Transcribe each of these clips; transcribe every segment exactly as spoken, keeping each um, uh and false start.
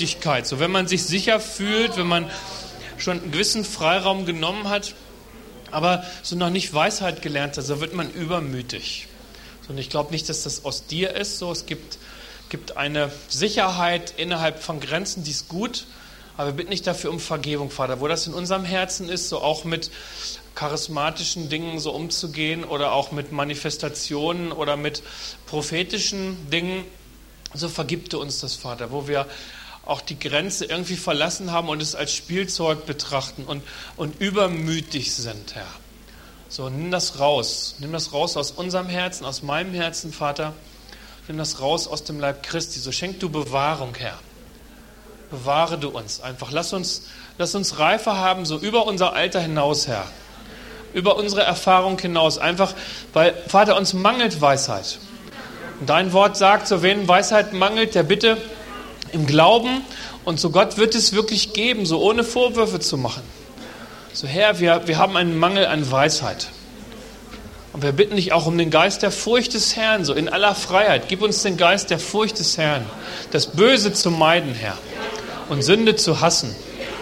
Übermütigkeit. So, wenn man sich sicher fühlt, wenn man schon einen gewissen Freiraum genommen hat, aber so noch nicht Weisheit gelernt hat, so wird man übermütig. So, und ich glaube nicht, dass das aus dir ist. So, es gibt, gibt eine Sicherheit innerhalb von Grenzen, die ist gut, aber wir bitten nicht dafür um Vergebung, Vater. Wo das in unserem Herzen ist, so auch mit charismatischen Dingen so umzugehen oder auch mit Manifestationen oder mit prophetischen Dingen, so vergib du uns das, Vater, wo wir auch die Grenze irgendwie verlassen haben und es als Spielzeug betrachten und, und übermütig sind, Herr. So, nimm das raus. Nimm das raus aus unserem Herzen, aus meinem Herzen, Vater. Nimm das raus aus dem Leib Christi. So, schenk du Bewahrung, Herr. Bewahre du uns einfach. Lass uns, lass uns Reife haben, so über unser Alter hinaus, Herr. Über unsere Erfahrung hinaus. Einfach, weil, Vater, uns mangelt Weisheit. Und dein Wort sagt, so wen Weisheit mangelt, der bitte im Glauben, und so Gott wird es wirklich geben, so ohne Vorwürfe zu machen. So Herr, wir, wir haben einen Mangel an Weisheit. Und wir bitten dich auch um den Geist der Furcht des Herrn, so in aller Freiheit. Gib uns den Geist der Furcht des Herrn, das Böse zu meiden, Herr, und Sünde zu hassen.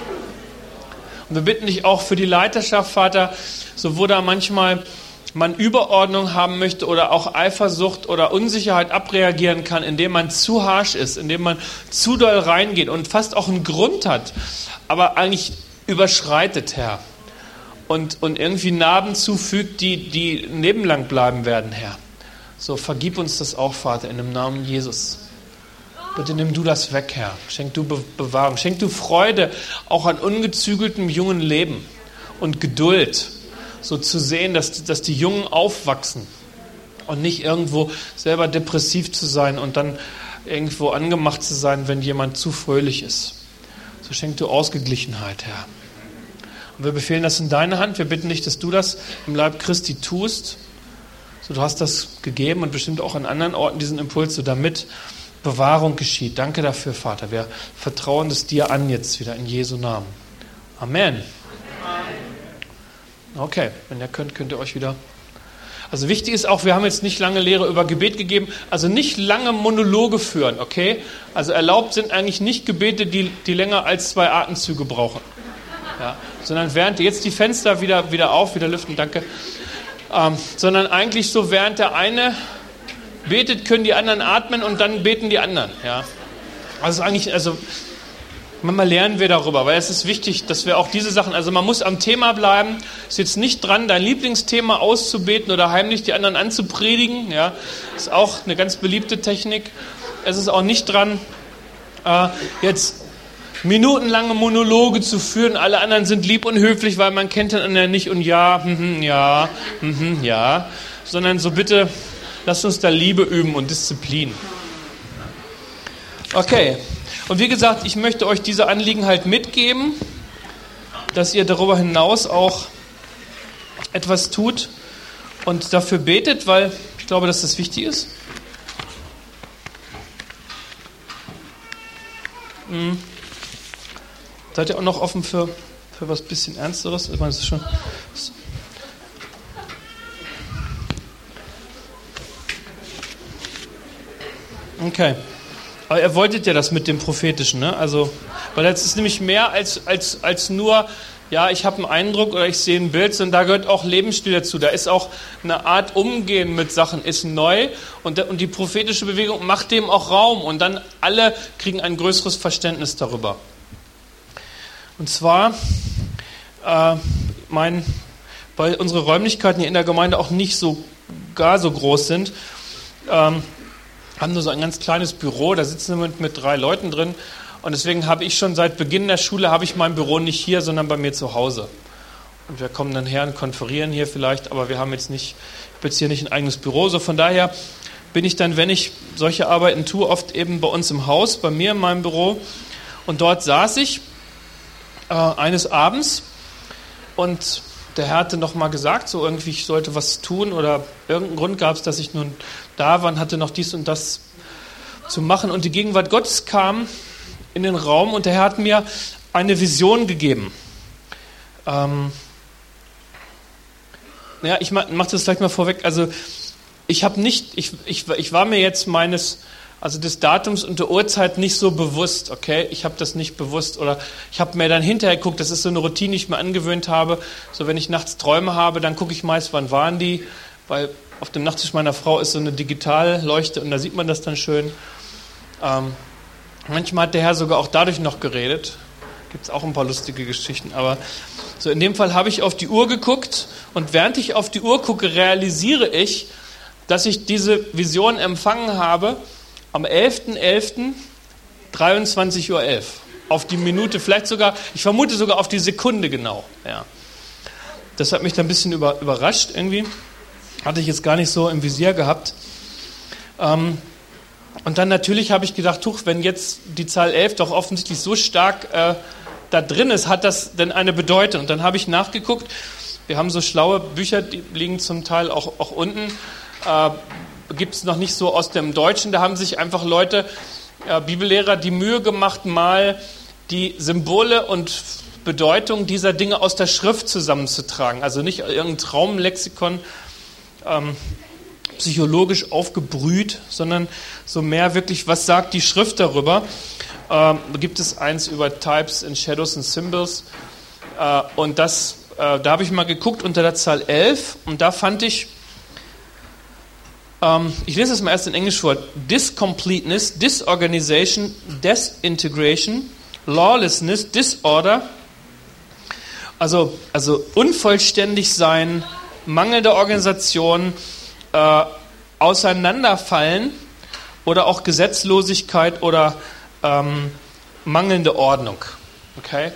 Und wir bitten dich auch für die Leiterschaft, Vater, so wo da manchmal man Überordnung haben möchte oder auch Eifersucht oder Unsicherheit abreagieren kann, indem man zu harsch ist, indem man zu doll reingeht und fast auch einen Grund hat, aber eigentlich überschreitet, Herr, und, und irgendwie Narben zufügt, die, die ein Leben lang bleiben werden, Herr. So, vergib uns das auch, Vater, in dem Namen Jesus. Bitte nimm du das weg, Herr. Schenk du Be- Bewahrung. Schenk du Freude auch an ungezügeltem jungen Leben und Geduld, so zu sehen, dass, dass die Jungen aufwachsen und nicht irgendwo selber depressiv zu sein und dann irgendwo angemacht zu sein, wenn jemand zu fröhlich ist. So schenk du Ausgeglichenheit, Herr. Und wir befehlen das in deine Hand. Wir bitten dich, dass du das im Leib Christi tust. So, du hast das gegeben und bestimmt auch an anderen Orten diesen Impuls, so damit Bewahrung geschieht. Danke dafür, Vater. Wir vertrauen das dir an jetzt wieder in Jesu Namen. Amen. Okay, wenn ihr könnt, könnt ihr euch wieder... Also wichtig ist auch, wir haben jetzt nicht lange Lehre über Gebet gegeben, also nicht lange Monologe führen, okay? Also erlaubt sind eigentlich nicht Gebete, die, die länger als zwei Atemzüge brauchen. Ja, sondern während, jetzt die Fenster wieder, wieder auf, wieder lüften, danke. Ähm, sondern eigentlich so, während der eine betet, können die anderen atmen und dann beten die anderen, ja? Also eigentlich, also... Manchmal lernen wir darüber, weil es ist wichtig, dass wir auch diese Sachen, also man muss am Thema bleiben, ist jetzt nicht dran, dein Lieblingsthema auszubeten oder heimlich die anderen anzupredigen, ja, ist auch eine ganz beliebte Technik. Es ist auch nicht dran, äh, jetzt minutenlange Monologe zu führen, alle anderen sind lieb und höflich, weil man kennt den anderen nicht und ja, hm, ja, hm, ja, sondern so bitte, lasst uns da Liebe üben und Disziplin. Okay. Und wie gesagt, ich möchte euch diese Anliegen halt mitgeben, dass ihr darüber hinaus auch etwas tut und dafür betet, weil ich glaube, dass das wichtig ist. Hm. Seid ihr auch noch offen für, für was bisschen Ernsteres? Ich meine, das ist schon... Okay. Aber ihr wolltet ja das mit dem Prophetischen, ne? Also, weil das ist nämlich mehr als, als, als nur, ja, ich habe einen Eindruck oder ich sehe ein Bild, sondern da gehört auch Lebensstil dazu. Da ist auch eine Art Umgehen mit Sachen, ist neu und, und die prophetische Bewegung macht dem auch Raum und dann alle kriegen ein größeres Verständnis darüber. Und zwar, äh, mein, weil unsere Räumlichkeiten hier in der Gemeinde auch nicht so gar so groß sind, ähm, haben nur so ein ganz kleines Büro, da sitzen wir mit, mit drei Leuten drin und deswegen habe ich schon seit Beginn der Schule, habe ich mein Büro nicht hier, sondern bei mir zu Hause. Und wir kommen dann her und konferieren hier vielleicht, aber wir haben jetzt nicht, ich habe jetzt hier nicht ein eigenes Büro, so von daher bin ich dann, wenn ich solche Arbeiten tue, oft eben bei uns im Haus, bei mir in meinem Büro und dort saß ich äh, eines Abends und der Herr hatte noch mal gesagt, so irgendwie ich sollte was tun oder irgendeinen Grund gab es, dass ich nun da war und hatte noch dies und das zu machen. Und die Gegenwart Gottes kam in den Raum und der Herr hat mir eine Vision gegeben. Ähm, ja, ich mache das gleich mal vorweg. Also ich habe nicht, ich, ich, ich war mir jetzt meines also des Datums und der Uhrzeit nicht so bewusst, okay? Ich habe das nicht bewusst oder ich habe mir dann hinterher geguckt, das ist so eine Routine, die ich mir angewöhnt habe. So, wenn ich nachts Träume habe, dann gucke ich meist, wann waren die, weil auf dem Nachttisch meiner Frau ist so eine Digitalleuchte und da sieht man das dann schön. Ähm, manchmal hat der Herr sogar auch dadurch noch geredet. Gibt es auch ein paar lustige Geschichten, aber so in dem Fall habe ich auf die Uhr geguckt und während ich auf die Uhr gucke, realisiere ich, dass ich diese Vision empfangen habe am elften elften dreiundzwanzig Uhr elf. Auf die Minute, vielleicht sogar, ich vermute sogar auf die Sekunde genau. Ja. Das hat mich dann ein bisschen über, überrascht irgendwie. Hatte ich jetzt gar nicht so im Visier gehabt. Ähm, und dann natürlich habe ich gedacht, tuch, wenn jetzt die Zahl elf doch offensichtlich so stark äh, da drin ist, hat das denn eine Bedeutung? Und dann habe ich nachgeguckt. Wir haben so schlaue Bücher, die liegen zum Teil auch, auch unten. Äh, gibt es noch nicht so aus dem Deutschen. Da haben sich einfach Leute, äh, Bibellehrer, die Mühe gemacht, mal die Symbole und Bedeutung dieser Dinge aus der Schrift zusammenzutragen. Also nicht irgendein Traumlexikon, ähm, psychologisch aufgebrüht, sondern so mehr wirklich, was sagt die Schrift darüber. Ähm, da gibt es eins über Types and Shadows and Symbols. Äh, und das, äh, da habe ich mal geguckt unter der Zahl elf und da fand ich, ähm, ich lese es mal erst in Englisch vor, Discompleteness, Disorganization, Desintegration, Lawlessness, Disorder, also, also unvollständig sein, mangelnde Organisation, äh, Auseinanderfallen oder auch Gesetzlosigkeit oder ähm, mangelnde Ordnung. Okay?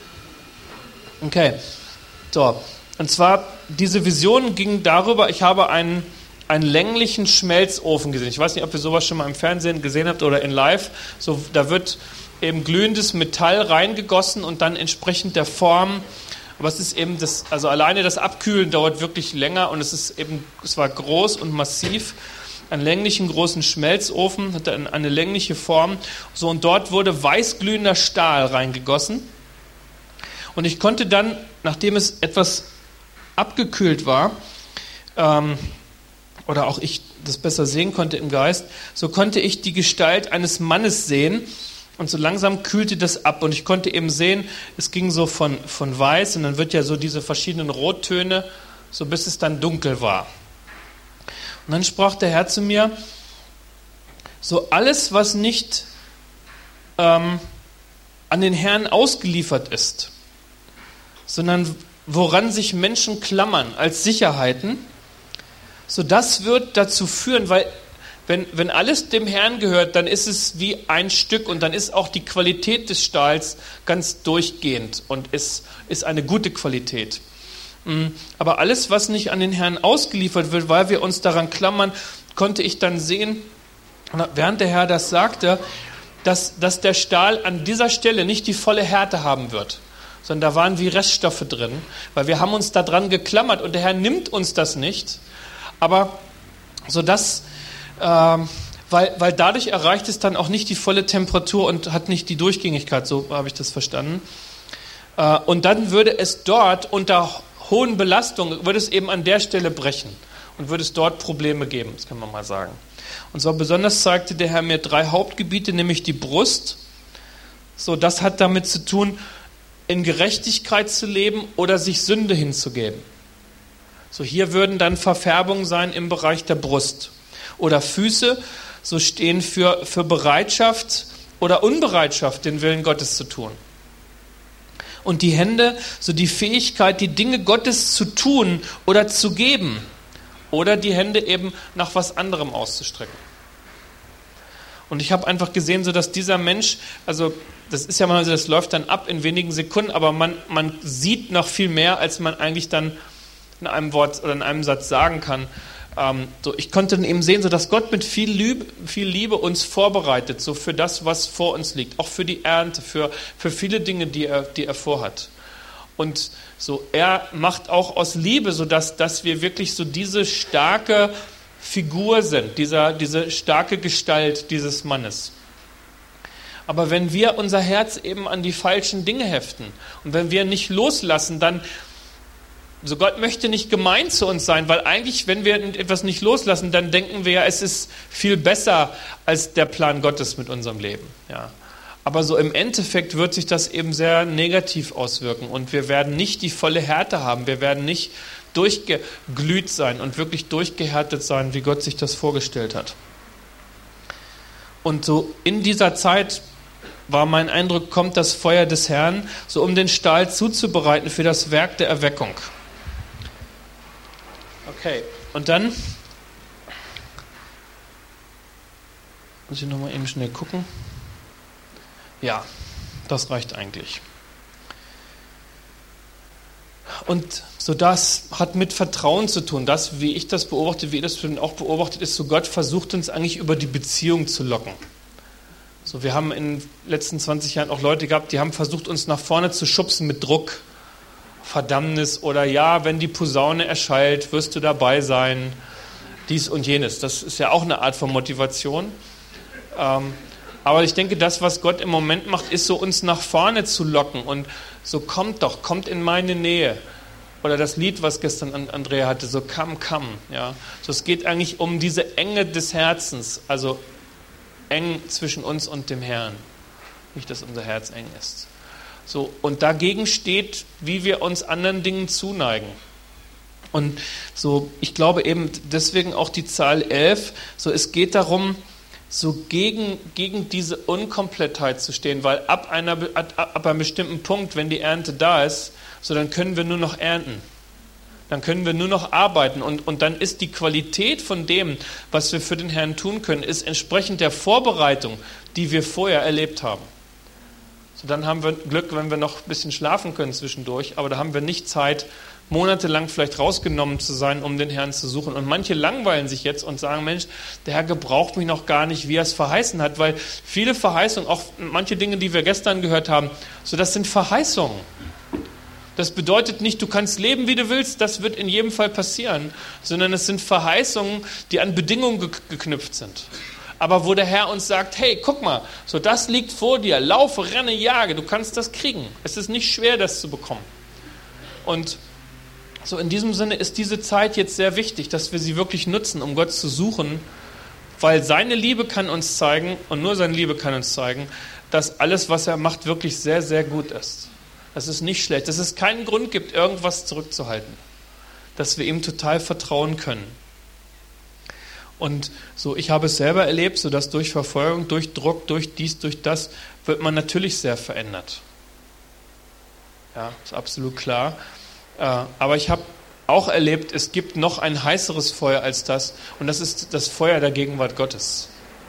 Okay. So. Und zwar, diese Vision ging darüber, ich habe einen, einen länglichen Schmelzofen gesehen. Ich weiß nicht, ob ihr sowas schon mal im Fernsehen gesehen habt oder in live. So, da wird eben glühendes Metall reingegossen und dann entsprechend der Form. Aber es ist eben das, also alleine das Abkühlen dauert wirklich länger und es ist eben, es war groß und massiv, einen länglichen großen Schmelzofen, hatte eine, eine längliche Form, so und dort wurde weißglühender Stahl reingegossen und ich konnte dann, nachdem es etwas abgekühlt war, ähm, oder auch ich das besser sehen konnte im Geist, so konnte ich die Gestalt eines Mannes sehen. Und so langsam kühlte das ab und ich konnte eben sehen, es ging so von, von weiß und dann wird ja so diese verschiedenen Rottöne, so bis es dann dunkel war. Und dann sprach der Herr zu mir, so alles, was nicht ähm, an den Herrn ausgeliefert ist, sondern woran sich Menschen klammern als Sicherheiten, so das wird dazu führen, weil Wenn, wenn alles dem Herrn gehört, dann ist es wie ein Stück und dann ist auch die Qualität des Stahls ganz durchgehend und ist, ist eine gute Qualität. Aber alles, was nicht an den Herrn ausgeliefert wird, weil wir uns daran klammern, konnte ich dann sehen, während der Herr das sagte, dass, dass der Stahl an dieser Stelle nicht die volle Härte haben wird, sondern da waren wie Reststoffe drin, weil wir haben uns daran geklammert und der Herr nimmt uns das nicht, aber sodass Ähm, weil, weil dadurch erreicht es dann auch nicht die volle Temperatur und hat nicht die Durchgängigkeit, so habe ich das verstanden. Äh, und dann würde es dort unter hohen Belastungen, würde es eben an der Stelle brechen und würde es dort Probleme geben, das kann man mal sagen. Und zwar besonders zeigte der Herr mir drei Hauptgebiete, nämlich die Brust. So, das hat damit zu tun, in Gerechtigkeit zu leben oder sich Sünde hinzugeben. So, hier würden dann Verfärbungen sein im Bereich der Brust. Oder Füße, so stehen für, für Bereitschaft oder Unbereitschaft, den Willen Gottes zu tun. Und die Hände, so die Fähigkeit, die Dinge Gottes zu tun oder zu geben. Oder die Hände eben nach was anderem auszustrecken. Und ich habe einfach gesehen, so dass dieser Mensch, also das ist ja mal so, das läuft dann ab in wenigen Sekunden, aber man, man sieht noch viel mehr, als man eigentlich dann in einem Wort oder in einem Satz sagen kann. Ähm, so, ich konnte dann eben sehen, so dass Gott mit viel Liebe, viel Liebe uns vorbereitet, so für das, was vor uns liegt, auch für die Ernte, für, für viele Dinge, die er, die er vorhat. Und so, er macht auch aus Liebe, so dass, dass wir wirklich so diese starke Figur sind, dieser, diese starke Gestalt dieses Mannes. Aber wenn wir unser Herz eben an die falschen Dinge heften und wenn wir nicht loslassen, dann So Gott möchte nicht gemein zu uns sein, weil eigentlich, wenn wir etwas nicht loslassen, dann denken wir ja, es ist viel besser als der Plan Gottes mit unserem Leben. Ja. Aber so im Endeffekt wird sich das eben sehr negativ auswirken und wir werden nicht die volle Härte haben, wir werden nicht durchgeglüht sein und wirklich durchgehärtet sein, wie Gott sich das vorgestellt hat. Und so in dieser Zeit war mein Eindruck, kommt das Feuer des Herrn, so um den Stahl zuzubereiten für das Werk der Erweckung. Okay, und dann muss ich nochmal eben schnell gucken. Ja, das reicht eigentlich. Und so das hat mit Vertrauen zu tun. Das, wie ich das beobachte, wie ihr das auch beobachtet, ist so, Gott versucht uns eigentlich über die Beziehung zu locken. So, wir haben in den letzten zwanzig Jahren auch Leute gehabt, die haben versucht, uns nach vorne zu schubsen mit Druck, Verdammnis oder ja, wenn die Posaune erschallt, wirst du dabei sein, dies und jenes. Das ist ja auch eine Art von Motivation. Ähm, aber ich denke, das, was Gott im Moment macht, ist so, uns nach vorne zu locken und so, kommt doch, kommt in meine Nähe. Oder das Lied, was gestern Andrea hatte, so come, come. Ja. So, es geht eigentlich um diese Enge des Herzens, also eng zwischen uns und dem Herrn. Nicht, dass unser Herz eng ist. So, und dagegen steht, wie wir uns anderen Dingen zuneigen. Und so, ich glaube eben deswegen auch die Zahl elf, so es geht darum, so gegen, gegen diese Unkomplettheit zu stehen, weil ab, einer, ab, ab einem bestimmten Punkt, wenn die Ernte da ist, so dann können wir nur noch ernten. Dann können wir nur noch arbeiten und, und dann ist die Qualität von dem, was wir für den Herrn tun können, ist entsprechend der Vorbereitung, die wir vorher erlebt haben. So, dann haben wir Glück, wenn wir noch ein bisschen schlafen können zwischendurch, aber da haben wir nicht Zeit, monatelang vielleicht rausgenommen zu sein, um den Herrn zu suchen. Und manche langweilen sich jetzt und sagen, Mensch, der Herr gebraucht mich noch gar nicht, wie er es verheißen hat, weil viele Verheißungen, auch manche Dinge, die wir gestern gehört haben, so das sind Verheißungen. Das bedeutet nicht, du kannst leben, wie du willst, das wird in jedem Fall passieren, sondern es sind Verheißungen, die an Bedingungen ge- geknüpft sind. Aber wo der Herr uns sagt, hey, guck mal, so das liegt vor dir, laufe, renne, jage, du kannst das kriegen. Es ist nicht schwer, das zu bekommen. Und so in diesem Sinne ist diese Zeit jetzt sehr wichtig, dass wir sie wirklich nutzen, um Gott zu suchen, weil seine Liebe kann uns zeigen, und nur seine Liebe kann uns zeigen, dass alles, was er macht, wirklich sehr, sehr gut ist. Dass es nicht schlecht, dass es keinen Grund gibt, irgendwas zurückzuhalten. Dass wir ihm total vertrauen können. Und so, ich habe es selber erlebt, so dass durch Verfolgung, durch Druck, durch dies, durch das, wird man natürlich sehr verändert. Ja, ist absolut klar. Aber ich habe auch erlebt, es gibt noch ein heißeres Feuer als das, und das ist das Feuer der Gegenwart Gottes.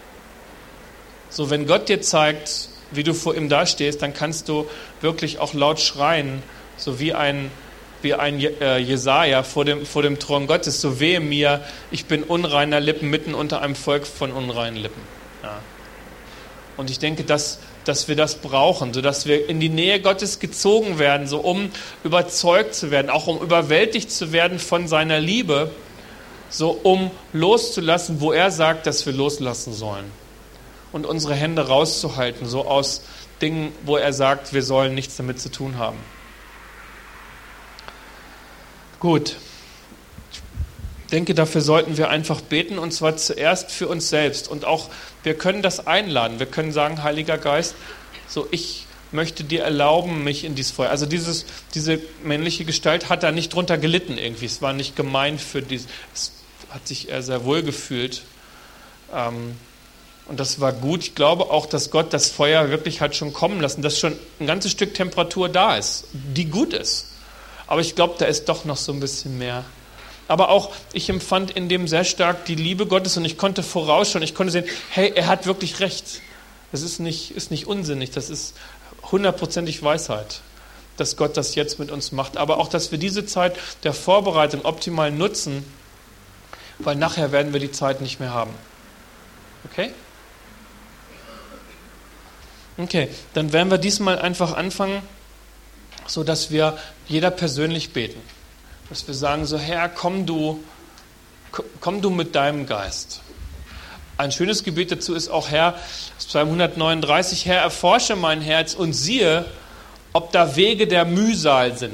So, wenn Gott dir zeigt, wie du vor ihm dastehst, dann kannst du wirklich auch laut schreien, so wie ein, wie ein Jesaja vor dem, vor dem Thron Gottes, so wehe mir, ich bin unreiner Lippen mitten unter einem Volk von unreinen Lippen. Ja. Und ich denke, dass, dass wir das brauchen, sodass wir in die Nähe Gottes gezogen werden, so um überzeugt zu werden, auch um überwältigt zu werden von seiner Liebe, so um loszulassen, wo er sagt, dass wir loslassen sollen. Und unsere Hände rauszuhalten, so aus Dingen, wo er sagt, wir sollen nichts damit zu tun haben. Gut. Ich denke, dafür sollten wir einfach beten, und zwar zuerst für uns selbst. Und auch, wir können das einladen. Wir können sagen, Heiliger Geist, so ich möchte dir erlauben, mich in dieses Feuer. Also dieses, diese männliche Gestalt hat da nicht drunter gelitten irgendwie. Es war nicht gemein für dieses, es hat sich eher sehr wohl gefühlt. Ähm, Und das war gut. Ich glaube auch, dass Gott das Feuer wirklich hat schon kommen lassen, dass schon ein ganzes Stück Temperatur da ist, die gut ist. Aber ich glaube, da ist doch noch so ein bisschen mehr. Aber auch, ich empfand in dem sehr stark die Liebe Gottes, und ich konnte vorausschauen, ich konnte sehen, hey, er hat wirklich recht. Das ist nicht, ist nicht unsinnig, das ist hundertprozentig Weisheit, dass Gott das jetzt mit uns macht. Aber auch, dass wir diese Zeit der Vorbereitung optimal nutzen, weil nachher werden wir die Zeit nicht mehr haben. Okay? Okay, dann werden wir diesmal einfach anfangen, so dass wir jeder persönlich beten. Dass wir sagen so, Herr, komm du, komm du mit deinem Geist. Ein schönes Gebet dazu ist auch, Herr, Psalm hundertneununddreißig, Herr, erforsche mein Herz und siehe, ob da Wege der Mühsal sind.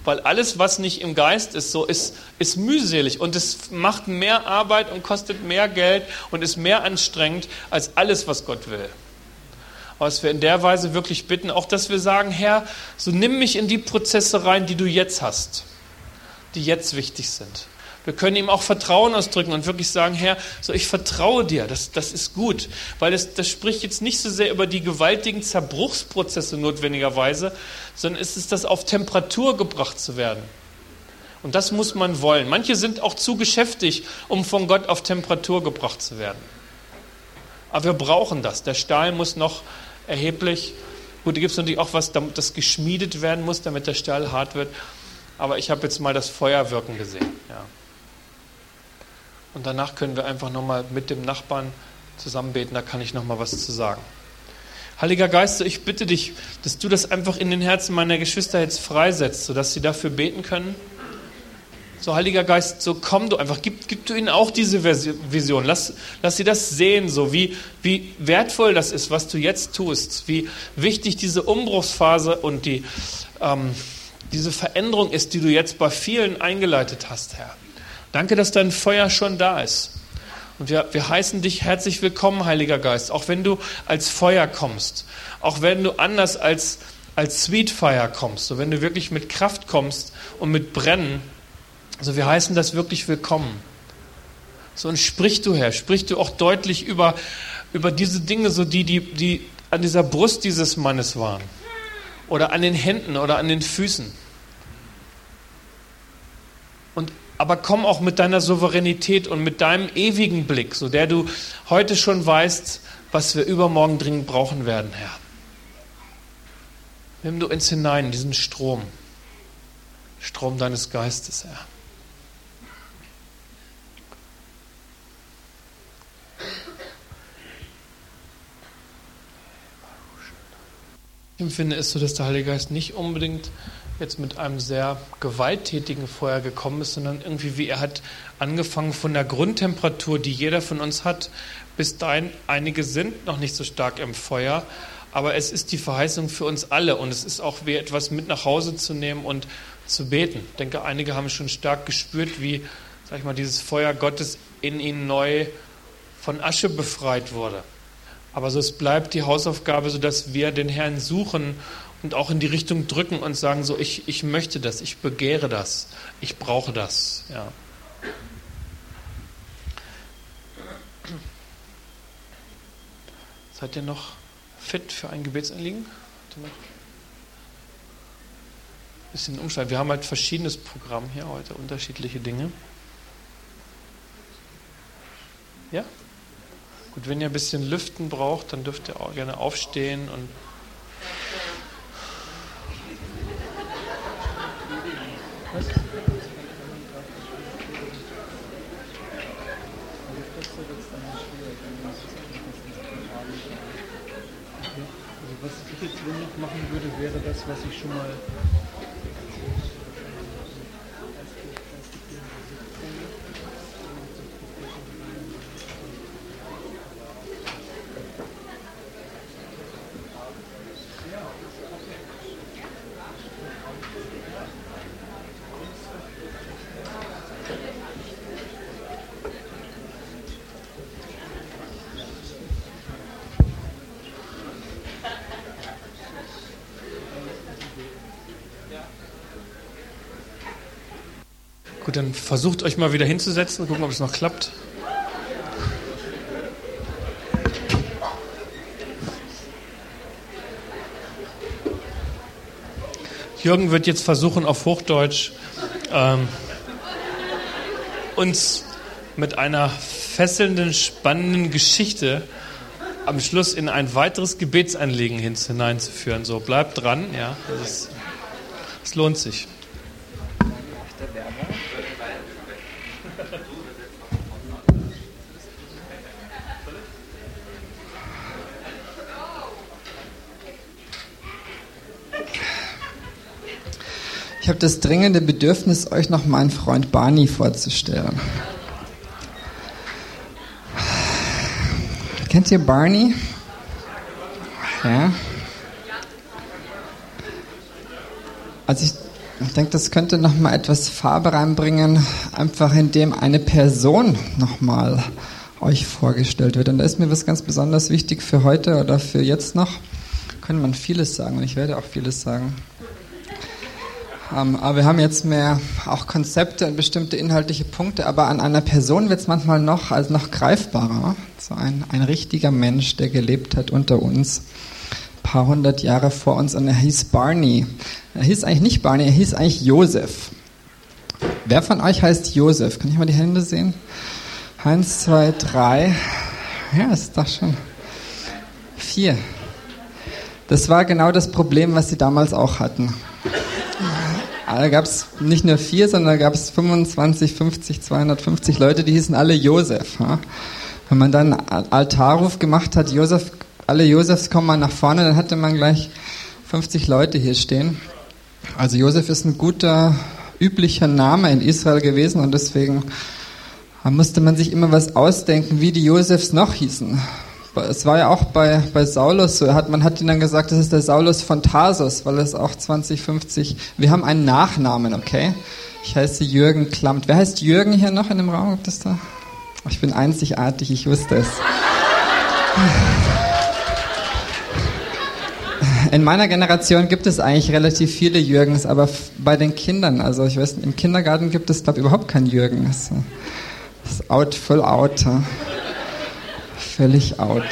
Weil alles, was nicht im Geist ist, so ist, ist mühselig und es macht mehr Arbeit und kostet mehr Geld und ist mehr anstrengend als alles, was Gott will. Aber dass wir in der Weise wirklich bitten, auch dass wir sagen, Herr, so nimm mich in die Prozesse rein, die du jetzt hast, die jetzt wichtig sind. Wir können ihm auch Vertrauen ausdrücken und wirklich sagen, Herr, so ich vertraue dir, das, das ist gut. Weil das, das spricht jetzt nicht so sehr über die gewaltigen Zerbruchsprozesse notwendigerweise, sondern es ist das auf Temperatur gebracht zu werden. Und das muss man wollen. Manche sind auch zu geschäftig, um von Gott auf Temperatur gebracht zu werden. Aber wir brauchen das. Der Stahl muss noch erheblich, gut, da gibt es natürlich auch was, das geschmiedet werden muss, damit der Stahl hart wird. Aber ich habe jetzt mal das Feuer wirken gesehen, ja. Und danach können wir einfach nochmal mit dem Nachbarn zusammen beten, da kann ich nochmal was zu sagen. Heiliger Geist, ich bitte dich, dass du das einfach in den Herzen meiner Geschwister jetzt freisetzt, sodass sie dafür beten können. So, Heiliger Geist, so komm du einfach, gib, gib du ihnen auch diese Vision, lass, lass sie das sehen, so wie, wie wertvoll das ist, was du jetzt tust, wie wichtig diese Umbruchsphase und die, ähm, diese Veränderung ist, die du jetzt bei vielen eingeleitet hast, Herr. Danke, dass dein Feuer schon da ist. Und wir, wir heißen dich herzlich willkommen, Heiliger Geist, auch wenn du als Feuer kommst, auch wenn du anders als, als Sweet Fire kommst, so wenn du wirklich mit Kraft kommst und mit Brennen. Also wir heißen das wirklich willkommen. So, und sprich du, Herr, sprich du auch deutlich über, über diese Dinge, so die, die, die an dieser Brust dieses Mannes waren. Oder an den Händen oder an den Füßen. Und aber komm auch mit deiner Souveränität und mit deinem ewigen Blick, so der du heute schon weißt, was wir übermorgen dringend brauchen werden, Herr. Nimm du uns hinein in diesen Strom, Strom deines Geistes, Herr. Ich empfinde es so, dass der Heilige Geist nicht unbedingt jetzt mit einem sehr gewalttätigen Feuer gekommen ist, sondern irgendwie wie er hat angefangen von der Grundtemperatur, die jeder von uns hat, bis dahin, einige sind noch nicht so stark im Feuer, aber es ist die Verheißung für uns alle und es ist auch wie etwas mit nach Hause zu nehmen und zu beten. Ich denke, einige haben schon stark gespürt, wie, sag ich mal, dieses Feuer Gottes in ihnen neu von Asche befreit wurde. Aber so es bleibt die Hausaufgabe, sodass wir den Herrn suchen und auch in die Richtung drücken und sagen so, ich, ich möchte das, ich begehre das, ich brauche das. Ja. Seid ihr noch fit für ein Gebetsanliegen? Ein bisschen umschalten. Wir haben halt verschiedenes Programm hier heute, unterschiedliche Dinge. Ja? Gut, wenn ihr ein bisschen Lüften braucht, dann dürft ihr auch gerne aufstehen und was? Also was ich jetzt noch machen würde, wäre das, was ich schon mal Gut, dann versucht euch mal wieder hinzusetzen, gucken, ob es noch klappt. Jürgen wird jetzt versuchen, auf Hochdeutsch ähm, uns mit einer fesselnden, spannenden Geschichte am Schluss in ein weiteres Gebetsanliegen hineinzuführen. So, bleibt dran, ja, es lohnt sich. Ich habe das dringende Bedürfnis, euch noch meinen Freund Barney vorzustellen. Kennt ihr Barney? Ja. Als ich Ich denke, das könnte nochmal etwas Farbe reinbringen, einfach indem eine Person nochmal euch vorgestellt wird. Und da ist mir was ganz besonders wichtig für heute oder für jetzt noch. Könnte man vieles sagen und ich werde auch vieles sagen. Ähm, aber wir haben jetzt mehr auch Konzepte und bestimmte inhaltliche Punkte, aber an einer Person wird es manchmal noch, also noch greifbarer. So ein, ein richtiger Mensch, der gelebt hat unter uns. Paar hundert Jahre vor uns und er hieß Barney. Er hieß eigentlich nicht Barney, er hieß eigentlich Josef. Wer von euch heißt Josef? Kann ich mal die Hände sehen? Eins, zwei, drei. Ja, ist doch schon. Vier. Das war genau das Problem, was sie damals auch hatten. Da gab es nicht nur vier, sondern da gab es fünfundzwanzig, fünfzig, zweihundertfünfzig Leute, die hießen alle Josef. Wenn man dann einen Altarruf gemacht hat, Josef, alle Josefs kommen mal nach vorne, dann hatte man gleich fünfzig Leute hier stehen. Also Josef ist ein guter, üblicher Name in Israel gewesen und deswegen musste man sich immer was ausdenken, wie die Josefs noch hießen. Es war ja auch bei, bei Saulus so, hat, man hat ihnen dann gesagt, das ist der Saulus von Tarsus, weil es auch zwanzig, fünfzig, wir haben einen Nachnamen, okay? Ich heiße Jürgen Klamt. Wer heißt Jürgen hier noch in dem Raum? Gibt es da? Ich bin einzigartig, ich wusste es. In meiner Generation gibt es eigentlich relativ viele Jürgens, aber bei den Kindern, also ich weiß nicht, im Kindergarten gibt es, glaube ich, überhaupt keinen Jürgen. Das ist out, voll out. Völlig out.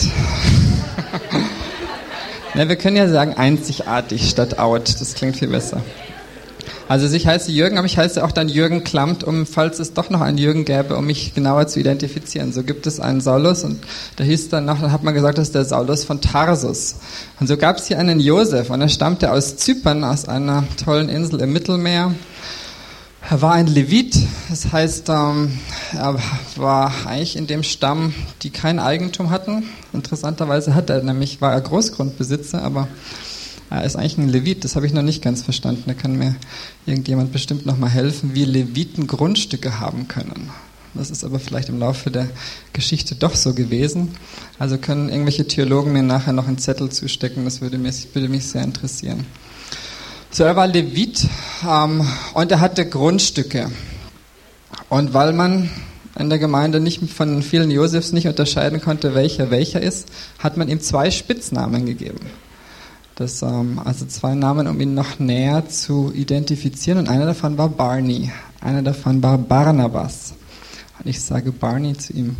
Na, wir können ja sagen einzigartig statt out, das klingt viel besser. Also ich heiße Jürgen, aber ich heiße auch dann Jürgen Klamt, um, falls es doch noch einen Jürgen gäbe, um mich genauer zu identifizieren. So gibt es einen Saulus und da hieß dann noch, dann hat man gesagt, das ist der Saulus von Tarsus. Und so gab es hier einen Josef und er stammte aus Zypern, aus einer tollen Insel im Mittelmeer. Er war ein Levit, das heißt, ähm, er war eigentlich in dem Stamm, die kein Eigentum hatten. Interessanterweise hat er nämlich, war er Großgrundbesitzer, aber er ist eigentlich ein Levit, das habe ich noch nicht ganz verstanden. Da kann mir irgendjemand bestimmt noch mal helfen, wie Leviten Grundstücke haben können. Das ist aber vielleicht im Laufe der Geschichte doch so gewesen. Also können irgendwelche Theologen mir nachher noch einen Zettel zustecken, das würde mich, würde mich sehr interessieren. So, er war Levit ähm, und er hatte Grundstücke. Und weil man in der Gemeinde nicht von den vielen Josefs nicht unterscheiden konnte, welcher welcher ist, hat man ihm zwei Spitznamen gegeben. Das, ähm, also zwei Namen, um ihn noch näher zu identifizieren. Und einer davon war Barney. Einer davon war Barnabas. Und ich sage Barney zu ihm,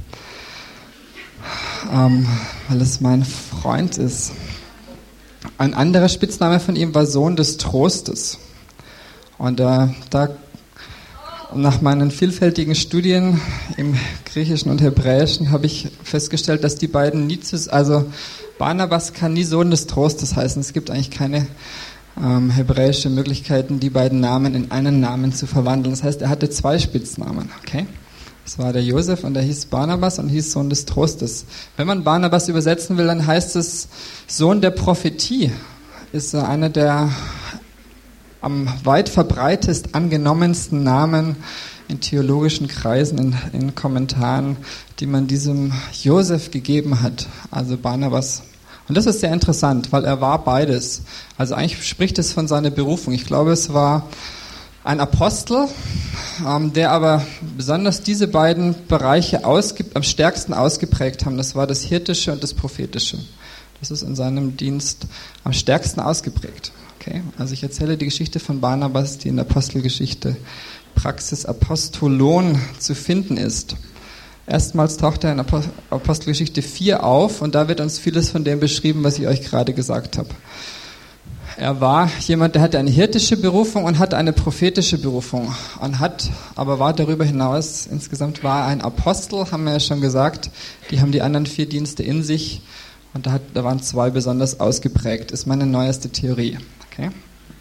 ähm, weil es mein Freund ist. Ein anderer Spitzname von ihm war Sohn des Trostes. Und äh, da, nach meinen vielfältigen Studien im Griechischen und Hebräischen habe ich festgestellt, dass die beiden nie zu, also Barnabas kann nie Sohn des Trostes heißen. Es gibt eigentlich keine ähm, hebräische Möglichkeiten, die beiden Namen in einen Namen zu verwandeln. Das heißt, er hatte zwei Spitznamen. Okay? Das war der Josef und der hieß Barnabas und hieß Sohn des Trostes. Wenn man Barnabas übersetzen will, dann heißt es Sohn der Prophetie. Ist einer der am weit verbreitest angenommensten Namen in theologischen Kreisen, in, in Kommentaren, die man diesem Josef gegeben hat, also Barnabas. Und das ist sehr interessant, weil er war beides. Also eigentlich spricht es von seiner Berufung. Ich glaube, es war ein Apostel, ähm, der aber besonders diese beiden Bereiche ausge- am stärksten ausgeprägt haben. Das war das Hirtische und das Prophetische. Das ist in seinem Dienst am stärksten ausgeprägt. Okay? Also ich erzähle die Geschichte von Barnabas, die in der Apostelgeschichte Praxis Apostolon zu finden ist. Erstmals taucht er in Apostelgeschichte vier auf und da wird uns vieles von dem beschrieben, was ich euch gerade gesagt habe. Er war jemand, der hatte eine hirtische Berufung und hatte eine prophetische Berufung und hat, aber war darüber hinaus, insgesamt war er ein Apostel, haben wir ja schon gesagt, die haben die anderen vier Dienste in sich und da, hat, da waren zwei besonders ausgeprägt, ist meine neueste Theorie. Okay?